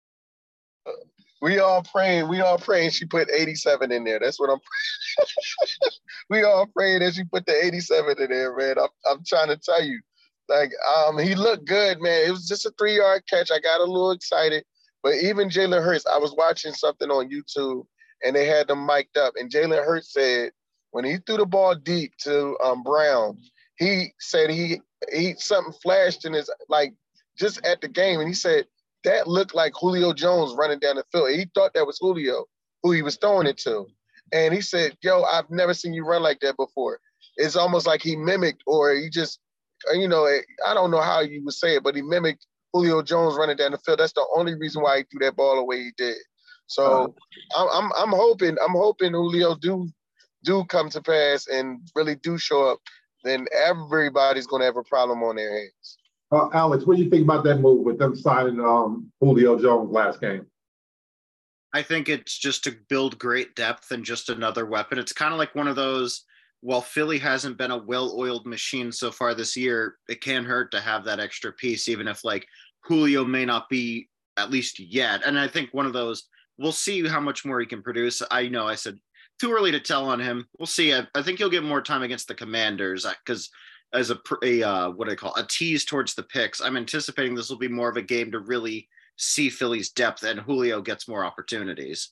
We all praying she put 87 in there. That's what I'm praying. We all praying that she put the 87 in there, man. I'm trying to tell you. Like, he looked good, man. It was just a 3-yard catch. I got a little excited. But even Jalen Hurts, I was watching something on YouTube, and they had them mic'd up. And Jalen Hurts said when he threw the ball deep to Brown, he said he something flashed in his, like, just at the game. And he said that looked like Julio Jones running down the field. He thought that was Julio, who he was throwing it to. And he said, yo, I've never seen you run like that before. It's almost like he mimicked, or he just, I don't know how you would say it, but he mimicked Julio Jones running down the field. That's the only reason why he threw that ball the way he did. So I'm hoping Julio do come to pass and really do show up. Then everybody's going to have a problem on their hands. Alex, what do you think about that move with them signing Julio Jones last game? I think it's just to build great depth and just another weapon. It's kind of like one of those, while Philly hasn't been a well-oiled machine so far this year, it can't hurt to have that extra piece, even if like Julio may not be at least yet. And I think one of those, we'll see how much more he can produce. I know I said Too early to tell on him. We'll see. I think he'll get more time against the Commanders because as what do I call a tease towards the picks, I'm anticipating this will be more of a game to really see Philly's depth, and Julio gets more opportunities.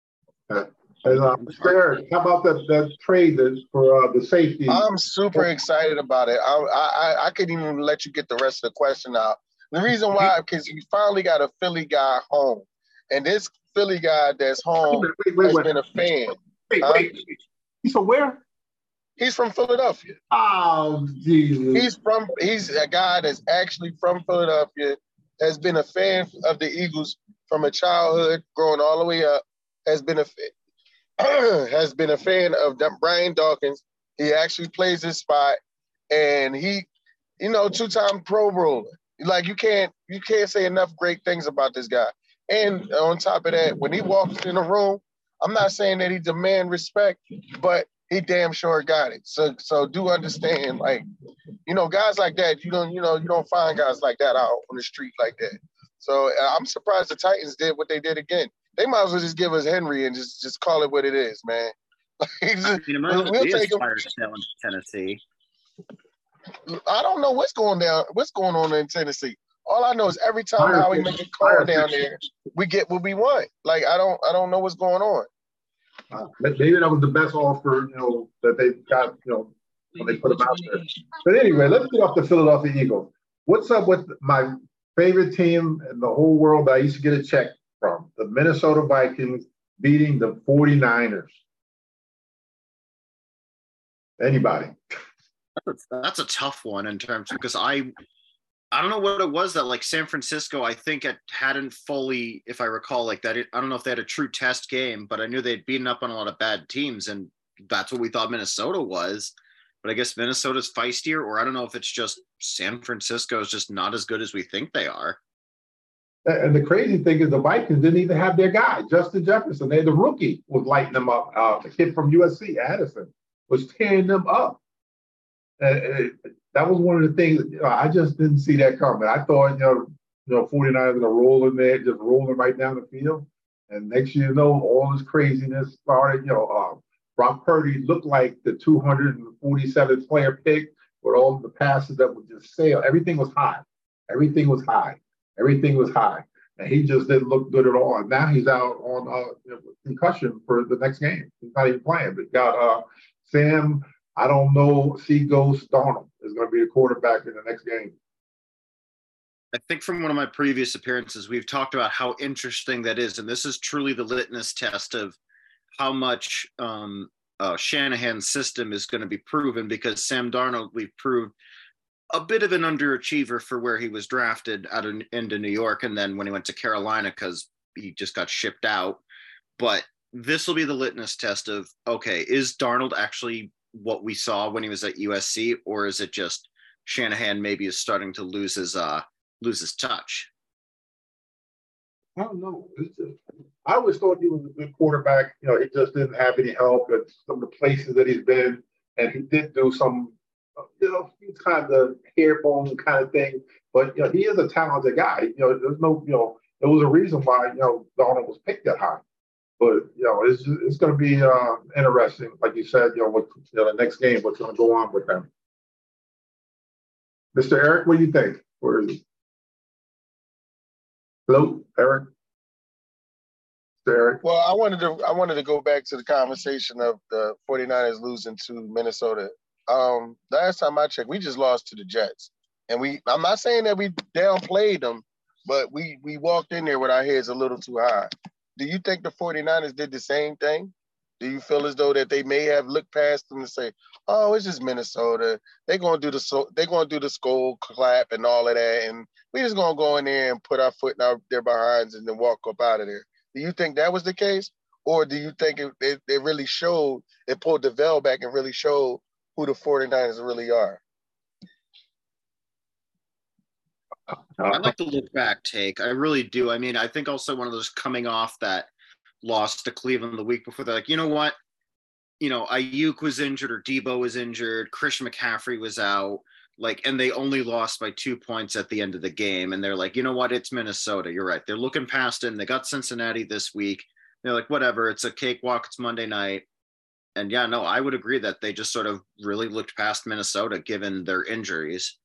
Eric, how about that trade for the safety? I'm super excited about it. I couldn't even let you get the rest of the question out. The reason why, because you finally got a Philly guy home, and this Philly guy that's home has been a fan. Wait. He's from where? He's from Philadelphia. Oh, Jesus. He's a guy that's actually from Philadelphia, has been a fan of the Eagles from a childhood, growing all the way up, has been a fan of Brian Dawkins. He actually plays his spot, and he, two-time Pro Bowler. Like you can't say enough great things about this guy. And on top of that, when he walks in a room, I'm not saying that he demand respect, but he damn sure got it. So do understand, like, guys like that, you don't find guys like that out on the street like that. So I'm surprised the Titans did what they did again. They might as well just give us Henry and just call it what it is, man. We'll take him. In Tennessee. I don't know what's going on in Tennessee. All I know is every time Howie make a call down there, we get what we want. Like I don't know what's going on. Maybe that was the best offer, that they got, when they put them out there. But anyway, let's get off the Philadelphia Eagles. What's up with my favorite team in the whole world that I used to get a check from, the Minnesota Vikings beating the 49ers? Anybody? That's a tough one in terms because I don't know what it was that like San Francisco, I think it hadn't fully, if I recall, like that. I don't know if they had a true test game, but I knew they'd beaten up on a lot of bad teams, and that's what we thought Minnesota was. But I guess Minnesota's feistier, or I don't know if it's just San Francisco is just not as good as we think they are. And the crazy thing is the Vikings didn't even have their guy, Justin Jefferson. They had the rookie was lighting them up. The kid from USC, Addison, was tearing them up. That was one of the things I just didn't see that coming. I thought, 49ers going to roll in there, just rolling right down the field. And next year, all this craziness started. Brock Purdy looked like the 247th player pick with all the passes that would just sail. Everything was high. And he just didn't look good at all. And now he's out on concussion for the next game. He's not even playing. But got Sam, I don't know, Ghost Darnold is going to be the quarterback in the next game. I think from one of my previous appearances, we've talked about how interesting that is. And this is truly the litmus test of how much Shanahan's system is going to be proven, because Sam Darnold, we've proved a bit of an underachiever for where he was drafted into New York. And then when he went to Carolina, because he just got shipped out. But this will be the litmus test of, okay, is Darnold actually what we saw when he was at USC, or is it just Shanahan maybe is starting to lose his touch? I don't know. I always thought he was a good quarterback. He just didn't have any help at some of the places that he's been, and he did do some, kind of hairbone kind of thing. But he is a talented guy. There's no, there was a reason why Darnold was picked that high. But it's going to be interesting, like you said. With the next game, what's going to go on with them? Mr. Eric, what do you think? Where is he? Hello, Eric. Mr. Eric. Well, I wanted to go back to the conversation of the 49ers losing to Minnesota. Last time I checked, we just lost to the Jets, and I'm not saying that we downplayed them, but we walked in there with our heads a little too high. Do you think the 49ers did the same thing? Do you feel as though that they may have looked past them and say, "Oh, it's just Minnesota. They're gonna do the skull clap and all of that, and we're just gonna go in there and put our foot in their behinds and then walk up out of there"? Do you think that was the case, or do you think it really showed? It pulled the veil back and really showed who the 49ers really are? I like the look back take. I really do. I mean, I think also one of those coming off that loss to Cleveland the week before, they're like, you know what? Ayuk was injured or Debo was injured. Christian McCaffrey was out. And they only lost by 2 points at the end of the game. And they're like, you know what? It's Minnesota. You're right. They're looking past him. They got Cincinnati this week. They're like, whatever. It's a cakewalk. It's Monday night. And yeah, no, I would agree that they just sort of really looked past Minnesota given their injuries.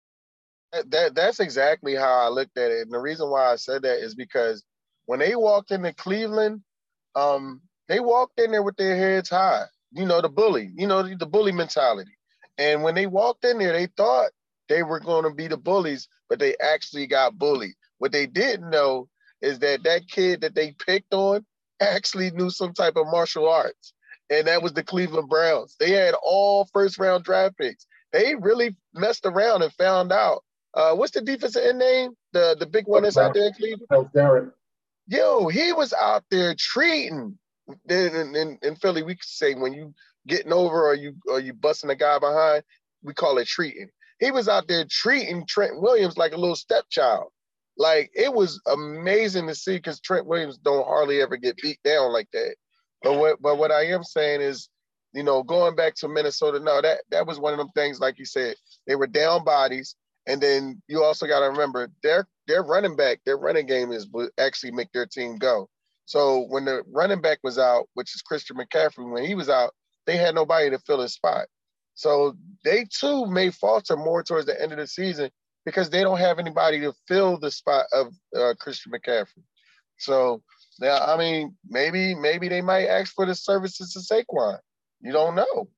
That's exactly how I looked at it. And the reason why I said that is because when they walked into Cleveland, they walked in there with their heads high. You know, the bully, the bully mentality. And when they walked in there, they thought they were going to be the bullies, but they actually got bullied. What they didn't know is that kid that they picked on actually knew some type of martial arts. And that was the Cleveland Browns. They had all first-round draft picks. They really messed around and found out. What's the defensive end name? The big one that's out there in Cleveland? Garrett. Yo, he was out there treating. In Philly, we could say when you getting over or you busting a guy behind, we call it treating. He was out there treating Trent Williams like a little stepchild. Like, it was amazing to see because Trent Williams don't hardly ever get beat down like that. But what I am saying is, going back to Minnesota, no, that was one of them things, like you said, they were down bodies. And then you also got to remember their running back, their running game would actually make their team go. So when the running back was out, which is Christian McCaffrey, when he was out, they had nobody to fill his spot. So they too may falter more towards the end of the season because they don't have anybody to fill the spot of Christian McCaffrey. So now, I mean, maybe they might ask for the services of Saquon. You don't know.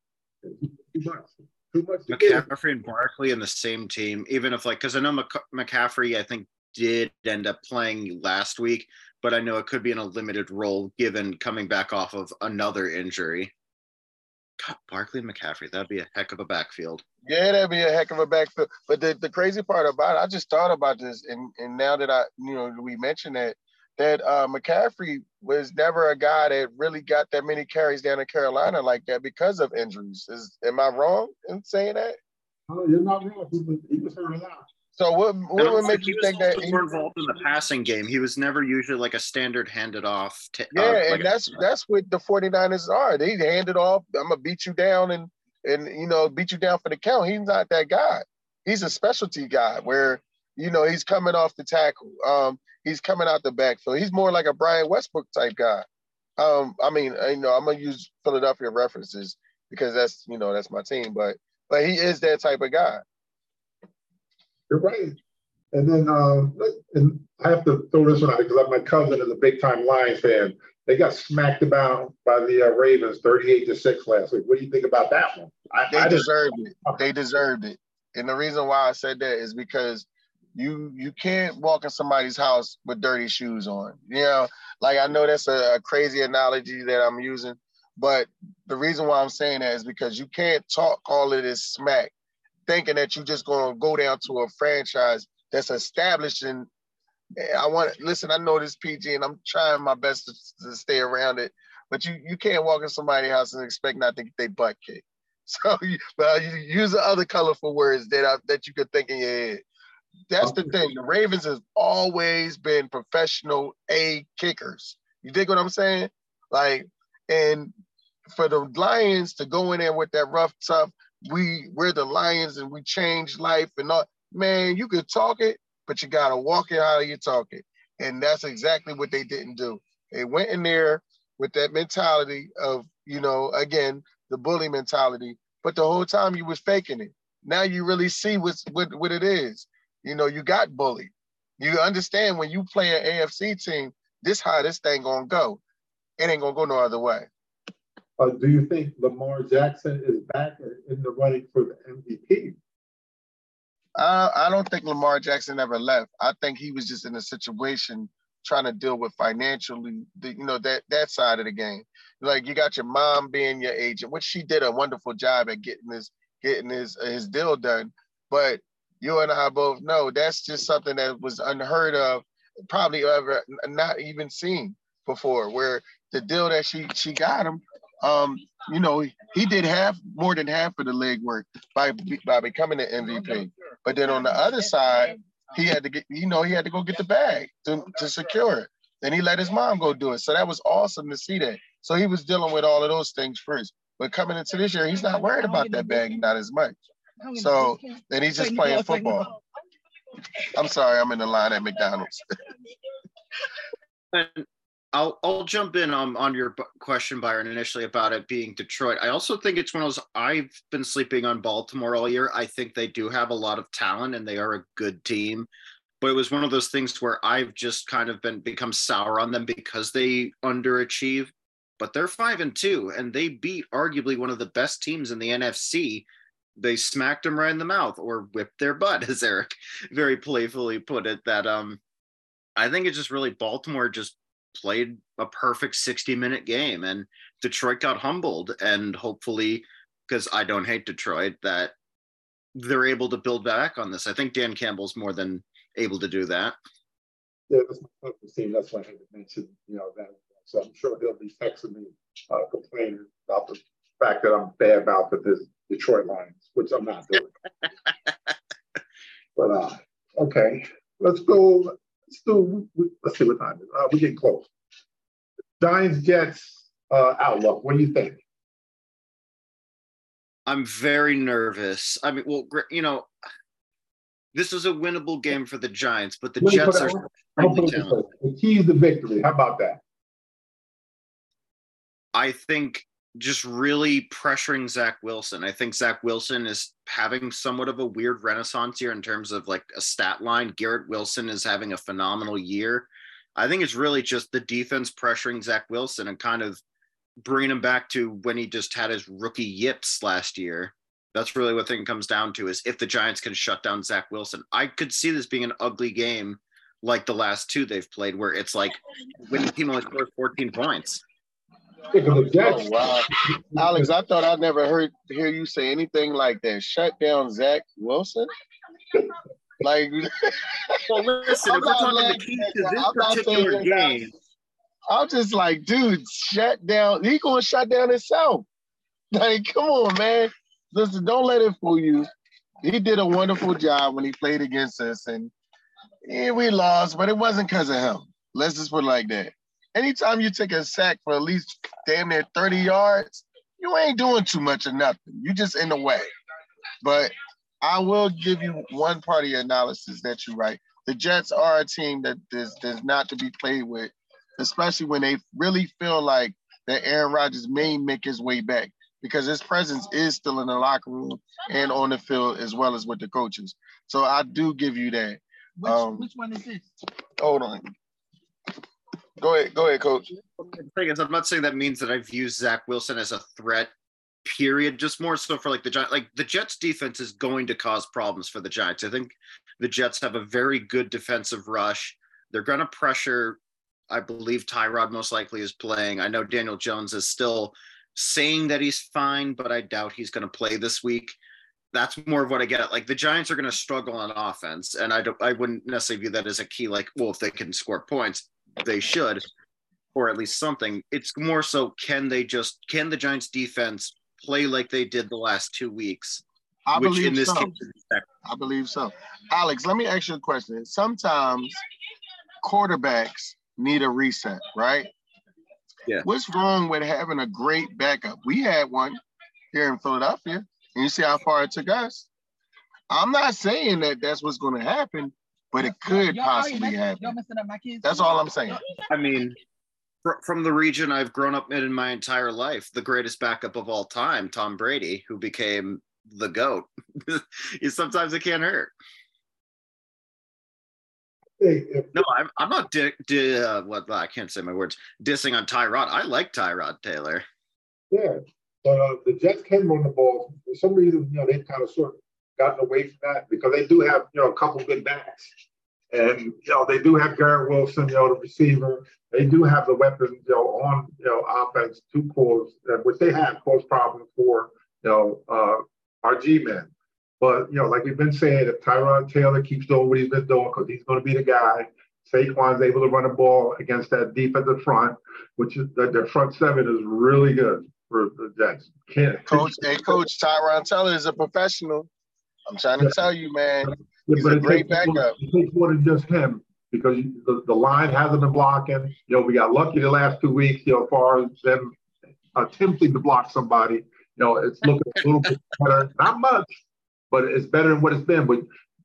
Too much McCaffrey and Barkley in the same team, even if because I know McCaffrey, I think, did end up playing last week, but I know it could be in a limited role given coming back off of another injury. God, Barkley and McCaffrey, that'd be a heck of a backfield. Yeah, that'd be a heck of a backfield. But the crazy part about it, I just thought about this, and now that we mentioned that McCaffrey was never a guy that really got that many carries down in Carolina like that because of injuries. Am I wrong in saying that? Oh, you're not wrong. He was hurt a lot. So what would make you think that he was more involved in the passing game? He was never usually like a standard handed off. And that's what the 49ers are. They hand it off. I'm gonna beat you down and beat you down for the count. He's not that guy. He's a specialty guy where he's coming off the tackle. He's coming out the backfield. He's more like a Brian Westbrook type guy. I'm gonna use Philadelphia references because that's my team, but he is that type of guy. You're right. And then and I have to throw this one out because my cousin is a big time Lions fan. They got smacked about by the Ravens 38-6 last week. What do you think about that one? They deserved it. They deserved it. And the reason why I said that is because you can't walk in somebody's house with dirty shoes on. I know that's a crazy analogy that I'm using, but the reason why I'm saying that is because you can't talk all of this smack thinking that you're just going to go down to a franchise that's established in I know this PG and I'm trying my best to stay around it, but you can't walk in somebody's house and expect not to get their butt kicked. So you use the other colorful words that you could think in your head. That's the thing. The Ravens have always been professional A kickers. You dig what I'm saying? And for the Lions to go in there with that rough, tough, we're the Lions and we change life and all. Man, you could talk it, but you got to walk it how you talk it. And that's exactly what they didn't do. They went in there with that mentality of, again, the bully mentality, but the whole time you was faking it. Now you really see what it is. You got bullied. You understand when you play an AFC team, this how this thing gonna go. It ain't gonna go no other way. Do you think Lamar Jackson is back in the running for the MVP? I don't think Lamar Jackson ever left. I think he was just in a situation trying to deal with financially, that side of the game. Like, you got your mom being your agent, which she did a wonderful job at getting his deal done. But you and I both know that's just something that was unheard of, probably ever not even seen before, where the deal that she got him, he did more than half of the legwork by becoming an MVP. But then on the other side, he had to go get the bag to secure it. Then he let his mom go do it. So that was awesome to see that. So he was dealing with all of those things first. But coming into this year, he's not worried about that bag, not as much. So then he's just playing football. I'm sorry, I'm in the line at McDonald's. I'll jump in on your question, Byron, initially about it being Detroit. I also think it's one of those, I've been sleeping on Baltimore all year. I think they do have a lot of talent and they are a good team. But it was one of those things where I've just kind of become sour on them because they underachieve. But they're 5-2, and they beat arguably one of the best teams in the NFC. They smacked them right in the mouth, or whipped their butt, as Eric very playfully put it. That I think it's just really Baltimore just played a perfect 60-minute game, and Detroit got humbled. And hopefully, because I don't hate Detroit, that they're able to build back on this. I think Dan Campbell's more than able to do that. Yeah, that's my team. That's why I had to mention, that. So I'm sure he'll be texting me, complaining about the fact that I'm bad about the Detroit Lions, which I'm not doing. But okay, let's go. Let's see what time it is. We're getting close. Giants Jets outlook. What do you think? I'm very nervous. I mean, well, this was a winnable game for the Giants, but the Jets are extremely talented. The key is the victory. How about that? I think just really pressuring Zach Wilson. I think Zach Wilson is having somewhat of a weird renaissance here in terms of like a stat line. Garrett Wilson is having a phenomenal year. I think it's really just the defense pressuring Zach Wilson and kind of bringing him back to when he just had his rookie yips last year. That's really what the thing comes down to, is if the Giants can shut down Zach Wilson. I could see this being an ugly game like the last two they've played, where it's like when the team only scores 14 points. Oh, wow. Alex, I thought I'd never hear you say anything like that. Shut down Zach Wilson? Like, well, listen, if we're talking the key to this particular game, I'm just like, dude, shut down. He gonna shut down himself. Like, come on, man. Listen, don't let it fool you. He did a wonderful job when he played against us, and we lost, but it wasn't because of him. Let's just put it like that. Anytime you take a sack for at least damn near 30 yards, you ain't doing too much of nothing. You just in the way. But I will give you one part of your analysis that you're right. The Jets are a team that is not to be played with, especially when they really feel like that Aaron Rodgers may make his way back, because his presence is still in the locker room and on the field as well as with the coaches. So I do give you that. Which one is this? Hold on. Go ahead, Coach. The thing is, I'm not saying that means that I view Zach Wilson as a threat, period. Just more so for like the Giants. Like the Jets defense is going to cause problems for the Giants. I think the Jets have a very good defensive rush. They're going to pressure. I believe Tyrod most likely is playing. I know Daniel Jones is still saying that he's fine, but I doubt he's going to play this week. That's more of what I get. Like the Giants are going to struggle on offense, and I wouldn't necessarily view that as a key. Like, well, if they can score points, they should, or at least something. It's more so, can the Giants defense play like they did the last 2 weeks? I believe so. Alex, let me ask you a question. Sometimes quarterbacks need a reset, right? Yeah. What's wrong with having a great backup? We had one here in Philadelphia, and you see how far it took us. I'm not saying that that's what's going to happen, but it could possibly happen. That's all I'm saying. I mean, from the region I've grown up in my entire life, the greatest backup of all time, Tom Brady, who became the GOAT. Sometimes it can't hurt. No, I'm not I can't say my words. Dissing on Tyrod. I like Tyrod Taylor. Yeah, but the Jets can run the ball. For some reason, they've kind of sort of gotten away from that, because they do have, a couple good backs. And, they do have Garrett Wilson, the receiver. They do have the weapons, on, offense to cause, which they have caused problems for, our G-men. But, like we've been saying, if Tyrod Taylor keeps doing what he's been doing, because he's going to be the guy, Saquon's able to run the ball against that defensive front, which is their front seven is really good for the Jets. Coach, Tyrod Taylor is a professional. I'm trying to tell you, man. He's a great backup. It takes more than just him, because the line hasn't been blocking. We got lucky the last 2 weeks, as far as them attempting to block somebody. It's looking a little bit better. Not much, but it's better than what it's been. But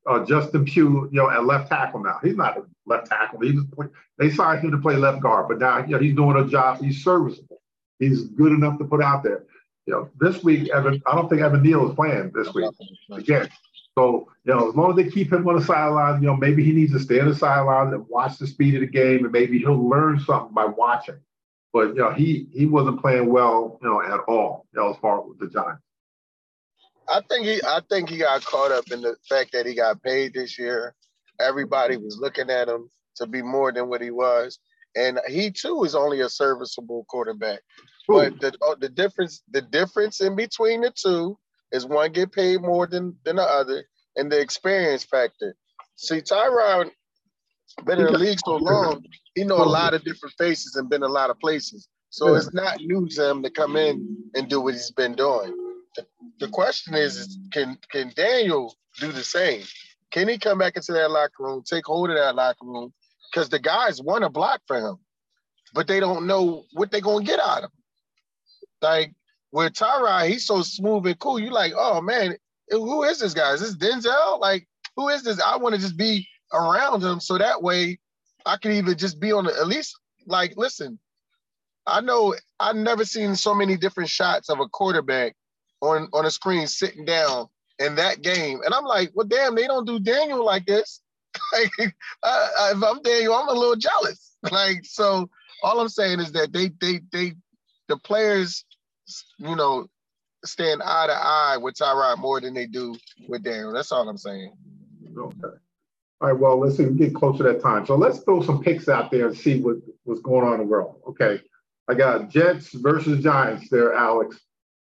Justin Pugh, at left tackle now. He's not a left tackle. They signed him to play left guard, but now he's doing a job. He's serviceable. He's good enough to put out there. This week, I don't think Evan Neal is playing this week again. So, as long as they keep him on the sideline, maybe he needs to stay on the sideline and watch the speed of the game, and maybe he'll learn something by watching. But, he wasn't playing well, at all, as far as the Giants. I think he got caught up in the fact that he got paid this year. Everybody was looking at him to be more than what he was. And he too is only a serviceable quarterback. Ooh. But the difference in between the two is one get paid more than the other, and the experience factor. See, Tyron been in the league so long, he know a lot of different faces and been a lot of places. So it's not new to him to come in and do what he's been doing. The question is can Daniel do the same? Can he come back into that locker room, take hold of that locker room? Because the guys want to block for him, but they don't know what they're going to get out of him. Like, with Tyrod, he's so smooth and cool. You're like, oh, man, who is this guy? Is this Denzel? Like, who is this? I want to just be around him so that way I can even just be on at least, like, listen, I know I've never seen so many different shots of a quarterback on a screen sitting down in that game. And I'm like, well, damn, they don't do Daniel like this. Like, if I'm Daniel, I'm a little jealous. Like, so all I'm saying is that the players, stand eye to eye with Tyrod more than they do with Daniel. That's all I'm saying. Okay. All right, well, let's get closer to that time. So let's throw some picks out there and see what's going on in the world. Okay. I got Jets versus Giants there, Alex.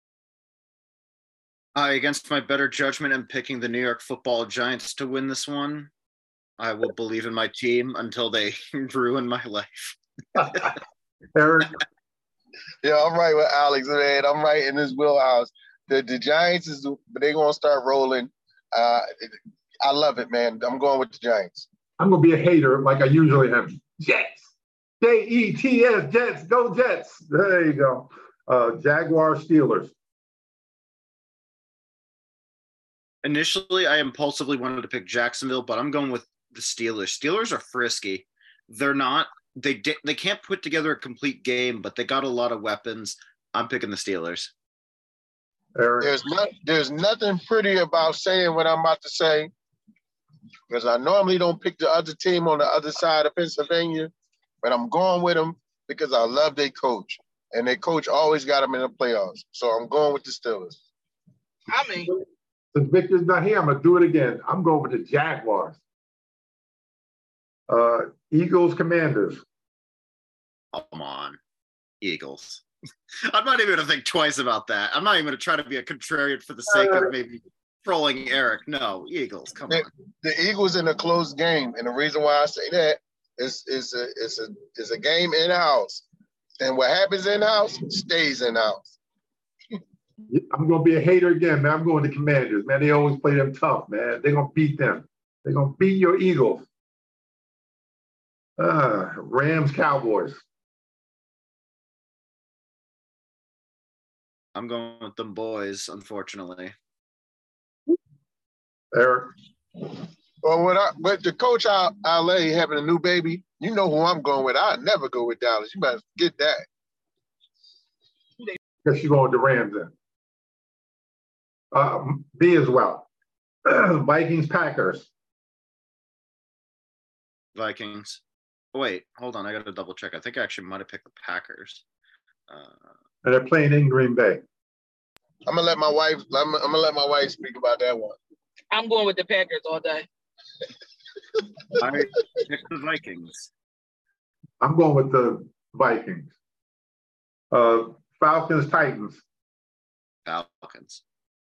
Against my better judgment, I'm picking the New York Football Giants to win this one. I will believe in my team until they ruin my life. Eric? Yeah, I'm right with Alex, man. I'm right in his wheelhouse. The Giants, they're going to start rolling. I love it, man. I'm going with the Giants. I'm going to be a hater like I usually am. Jets. Jets. Jets. Go Jets. There you go. Jaguars, Steelers. Initially, I impulsively wanted to pick Jacksonville, but I'm going with the Steelers. Steelers are frisky. They're not. They can't put together a complete game, but they got a lot of weapons. I'm picking the Steelers. There's nothing pretty about saying what I'm about to say, because I normally don't pick the other team on the other side of Pennsylvania, but I'm going with them because I love their coach, and their coach always got them in the playoffs. So I'm going with the Steelers. Since Victor's not here, I'm going to do it again. I'm going with the Jaguars. Eagles, Commanders. Come on, Eagles. I'm not even going to think twice about that. I'm not even going to try to be a contrarian for the sake of maybe trolling Eric. No, Eagles, come on. The Eagles in a close game, and the reason why I say that is a game in-house. And what happens in-house stays in-house. I'm going to be a hater again, man. I'm going to Commanders, man. They always play them tough, man. They're going to beat them. They're going to beat your Eagles. Rams, Cowboys. I'm going with them boys, unfortunately. Eric? Well, with the coach out LA having a new baby, you know who I'm going with. I'd never go with Dallas. You better get that. Guess you're going with the Rams then. B as well. Vikings, Packers. Vikings. Wait, hold on. I got to double check. I think I actually might have picked the Packers. And they're playing in Green Bay. I'm gonna let my wife speak about that one. I'm going with the Packers all day. I picked the Vikings. I'm going with the Vikings. Falcons, Titans. Falcons.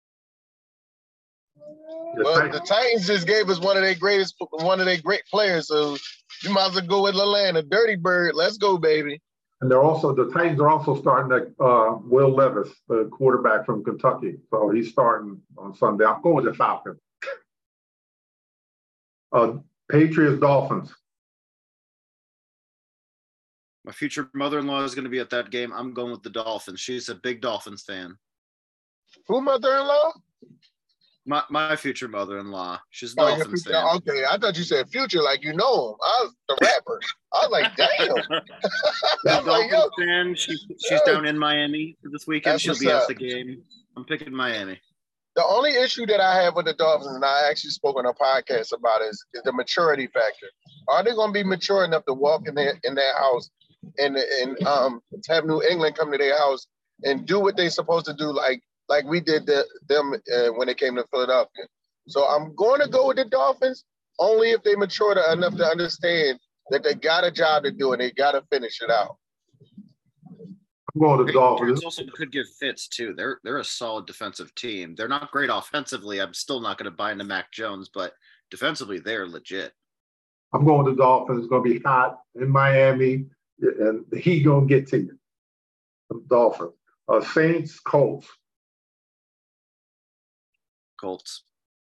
Well, the Titans just gave us one of their great players, so you might as well go with Atlanta. Dirty Bird, let's go, baby. And the Titans are also starting Will Levis, the quarterback from Kentucky. So he's starting on Sunday. I'm going with the Falcons. Patriots, Dolphins. My future mother-in-law is going to be at that game. I'm going with the Dolphins. She's a big Dolphins fan. Who mother-in-law? My future mother-in-law. She's Oh, your Dolphins future. fan. Okay, I thought you said future, like you know him. I was the rapper. I was like, damn. She's I a was like, yo, Dolphins fan. She's down in Miami for this weekend. That's She'll what's be at up. the game. I'm picking Miami. The only issue that I have with the Dolphins, and I actually spoke on a podcast about it, is the maturity factor. Are they going to be mature enough to walk in their house and have New England come to their house and do what they're supposed to do, like we did them when they came to Philadelphia? So I'm going to go with the Dolphins only if they mature enough to understand that they got a job to do and they got to finish it out. I'm going to the Dolphins. Patriots also could give fits too. They're a solid defensive team. They're not great offensively. I'm still not going to buy into Mac Jones, but defensively they're legit. I'm going to the Dolphins. It's going to be hot in Miami, and the heat going to get to you. The Dolphins. Saints, Colts. Colts.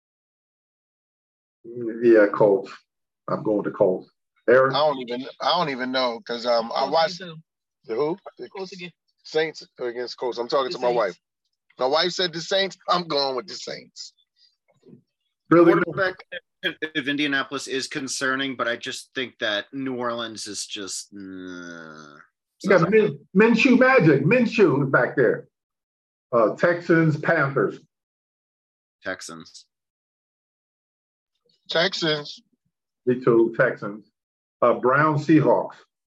Yeah, Colts. I'm going to Colts. Eric? I don't even know because I watched the who? The Colts again. Saints against Colts. I'm talking to my wife. My wife said the Saints. I'm going with the Saints. Really? Quarterback of Indianapolis is concerning, but I just think that New Orleans is just. You got Minshew Magic. Minshew is back there. Texans, Panthers. Texans. Texans. Me too, Texans. Brown, Seahawks.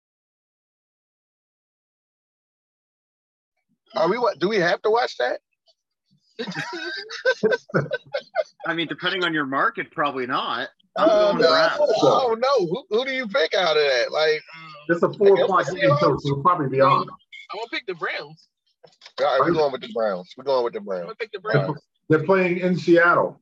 Do we have to watch that? I mean, depending on your market, probably not. No. I'm going Browns. Oh no! Who do you pick out of that? Like, it's a 4 o'clock game, so we'll probably be on. I'm gonna pick the Browns. All right, we're going with the Browns. We're going with the I'm Browns. gonna pick the Browns. They're playing in Seattle.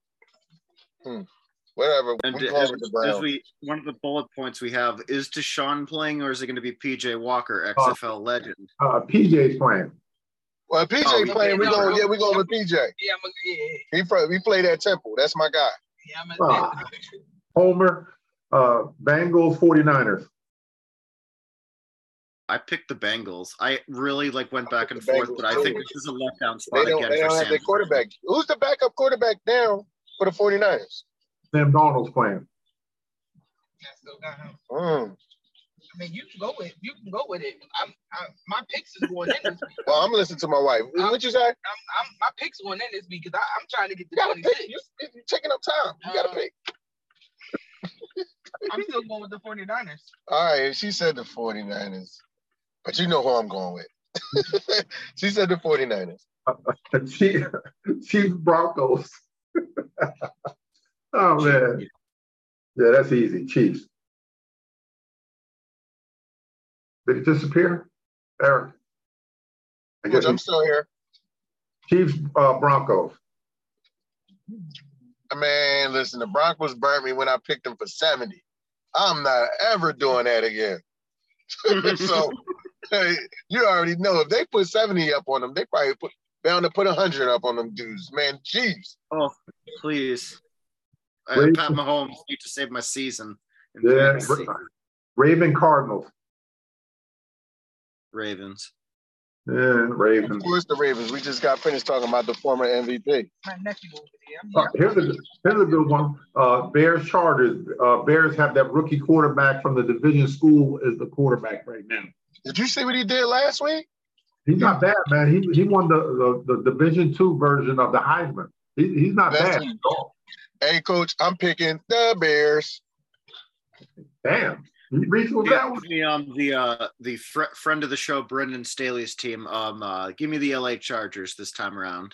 Whatever. And We're going with the Browns. one of the bullet points we have is Deshaun playing, or is it going to be PJ Walker, XFL legend? PJ's playing. Well, PJ playing. We're going with PJ. Yeah, We played at Temple. That's my guy. yeah, Homer, Bengals, 49ers. I picked the Bengals. I really went back and the forth, Bengals but I too. think this is a letdown They spot don't again for have Sam. their quarterback. Who's the backup quarterback now for the 49ers? Sam Darnold's playing. I mean, you can go with it. My picks is going in this week. Well, I'm listening to my wife. What you say? My picks going in this week because I'm trying to get the You gotta 26. pick. You're taking up time. You gotta pick. I'm still going with the 49ers. All right, she said the 49ers. But you know who I'm going with. She said the 49ers. Chiefs, Broncos. Oh, man. Yeah, that's easy. Chiefs. Did it disappear? Eric? I'm still here. Chiefs, Broncos. Man, listen, the Broncos burnt me when I picked them for 70. I'm not ever doing that again. So hey, you already know if they put 70 up on them, they probably bound to put 100 up on them dudes. Man, Chiefs. Oh, please. Pat Mahomes need to save my season. Yeah, Raven Cardinals. Ravens. Yeah, Ravens. Of course, the Ravens. We just got finished talking about the former MVP. My nephew over Here's a good one. Bears Chargers. Bears have that rookie quarterback from the division school as the quarterback right now. Did you see what he did last week? He's not bad, man. He won the Division II version of the Heisman. He's not bad at all. Hey, Coach, I'm picking the Bears. Damn. You reached with that one? The friend of the show, Brendan Staley's team. Give me the LA Chargers this time around.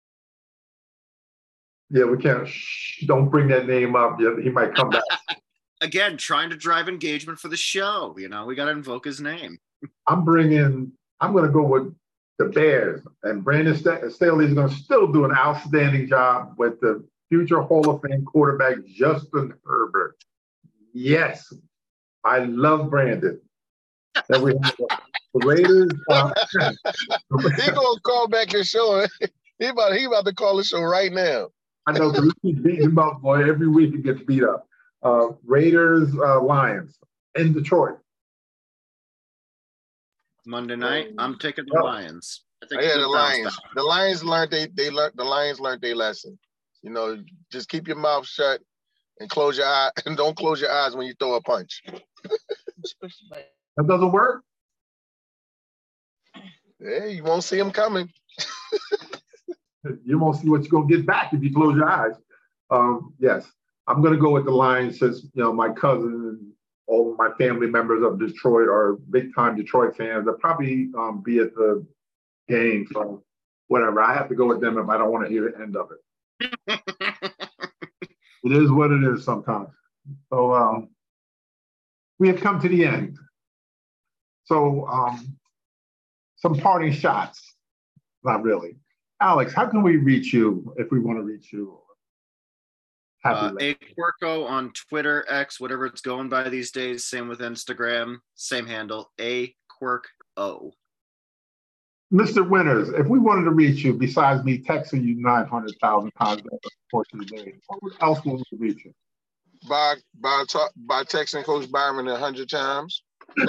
Yeah, we can't. Don't bring that name up. Yeah, he might come back. Again, trying to drive engagement for the show. We got to invoke his name. I'm going to go with the Bears. And Brandon Staley is going to still do an outstanding job with the future Hall of Fame quarterback, Justin Herbert. Yes. I love Brandon. Then we have the Raiders. He gonna call back the show. He about to call the show right now. I know, but we keep beating him up, boy. Every week he gets beat up. Raiders, Lions in Detroit. Monday night, I'm taking the Lions. I think the Lions. The Lions learned their lesson. You know, just keep your mouth shut and close your eye, and don't close your eyes when you throw a punch. That doesn't work? Yeah, you won't see them coming. You won't see what you're going to get back if you close your eyes. Yes, I'm going to go with the Lions since, my cousin and all of my family members of Detroit are big-time Detroit fans. They'll probably be at the game, so whatever. I have to go with them if I don't want to hear the end of it. It is what it is sometimes. So we have come to the end. So some parting shots. Not really. Alex, how can we reach you if we want to reach you? A Quirko on Twitter, X, whatever it's going by these days. Same with Instagram. Same handle. A Quirko. Mr. Winters, if we wanted to reach you, besides me texting you 900,000 times over the course of the day, what else will we reach you? By texting Coach Byron 100 times.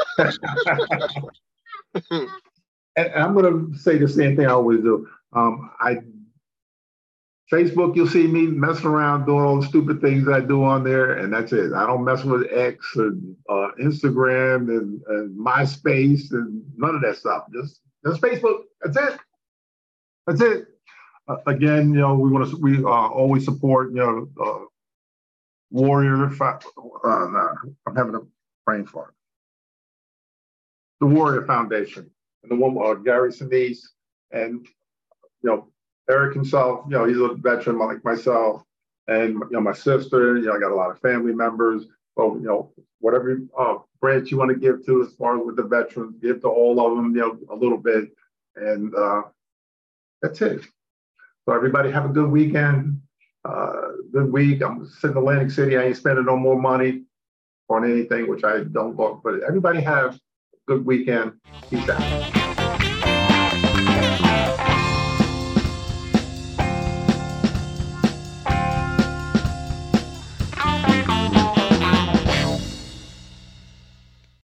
And I'm going to say the same thing I always do. Facebook, you'll see me messing around doing all the stupid things I do on there, and that's it. I don't mess with X and Instagram and MySpace and none of that stuff. Just Facebook. That's it. That's it. Again, we always support Warrior. I'm having a brain fart. The Warrior Foundation and the one Gary Sinise and Eric himself. He's a veteran like myself, and my sister. I got a lot of family members. So whatever branch you want to give to as far as with the veterans, give to all of them, a little bit, and that's it. So everybody have a good weekend, good week. I'm sitting in Atlantic City. I ain't spending no more money on anything, which I don't go. But everybody have a good weekend. Peace out.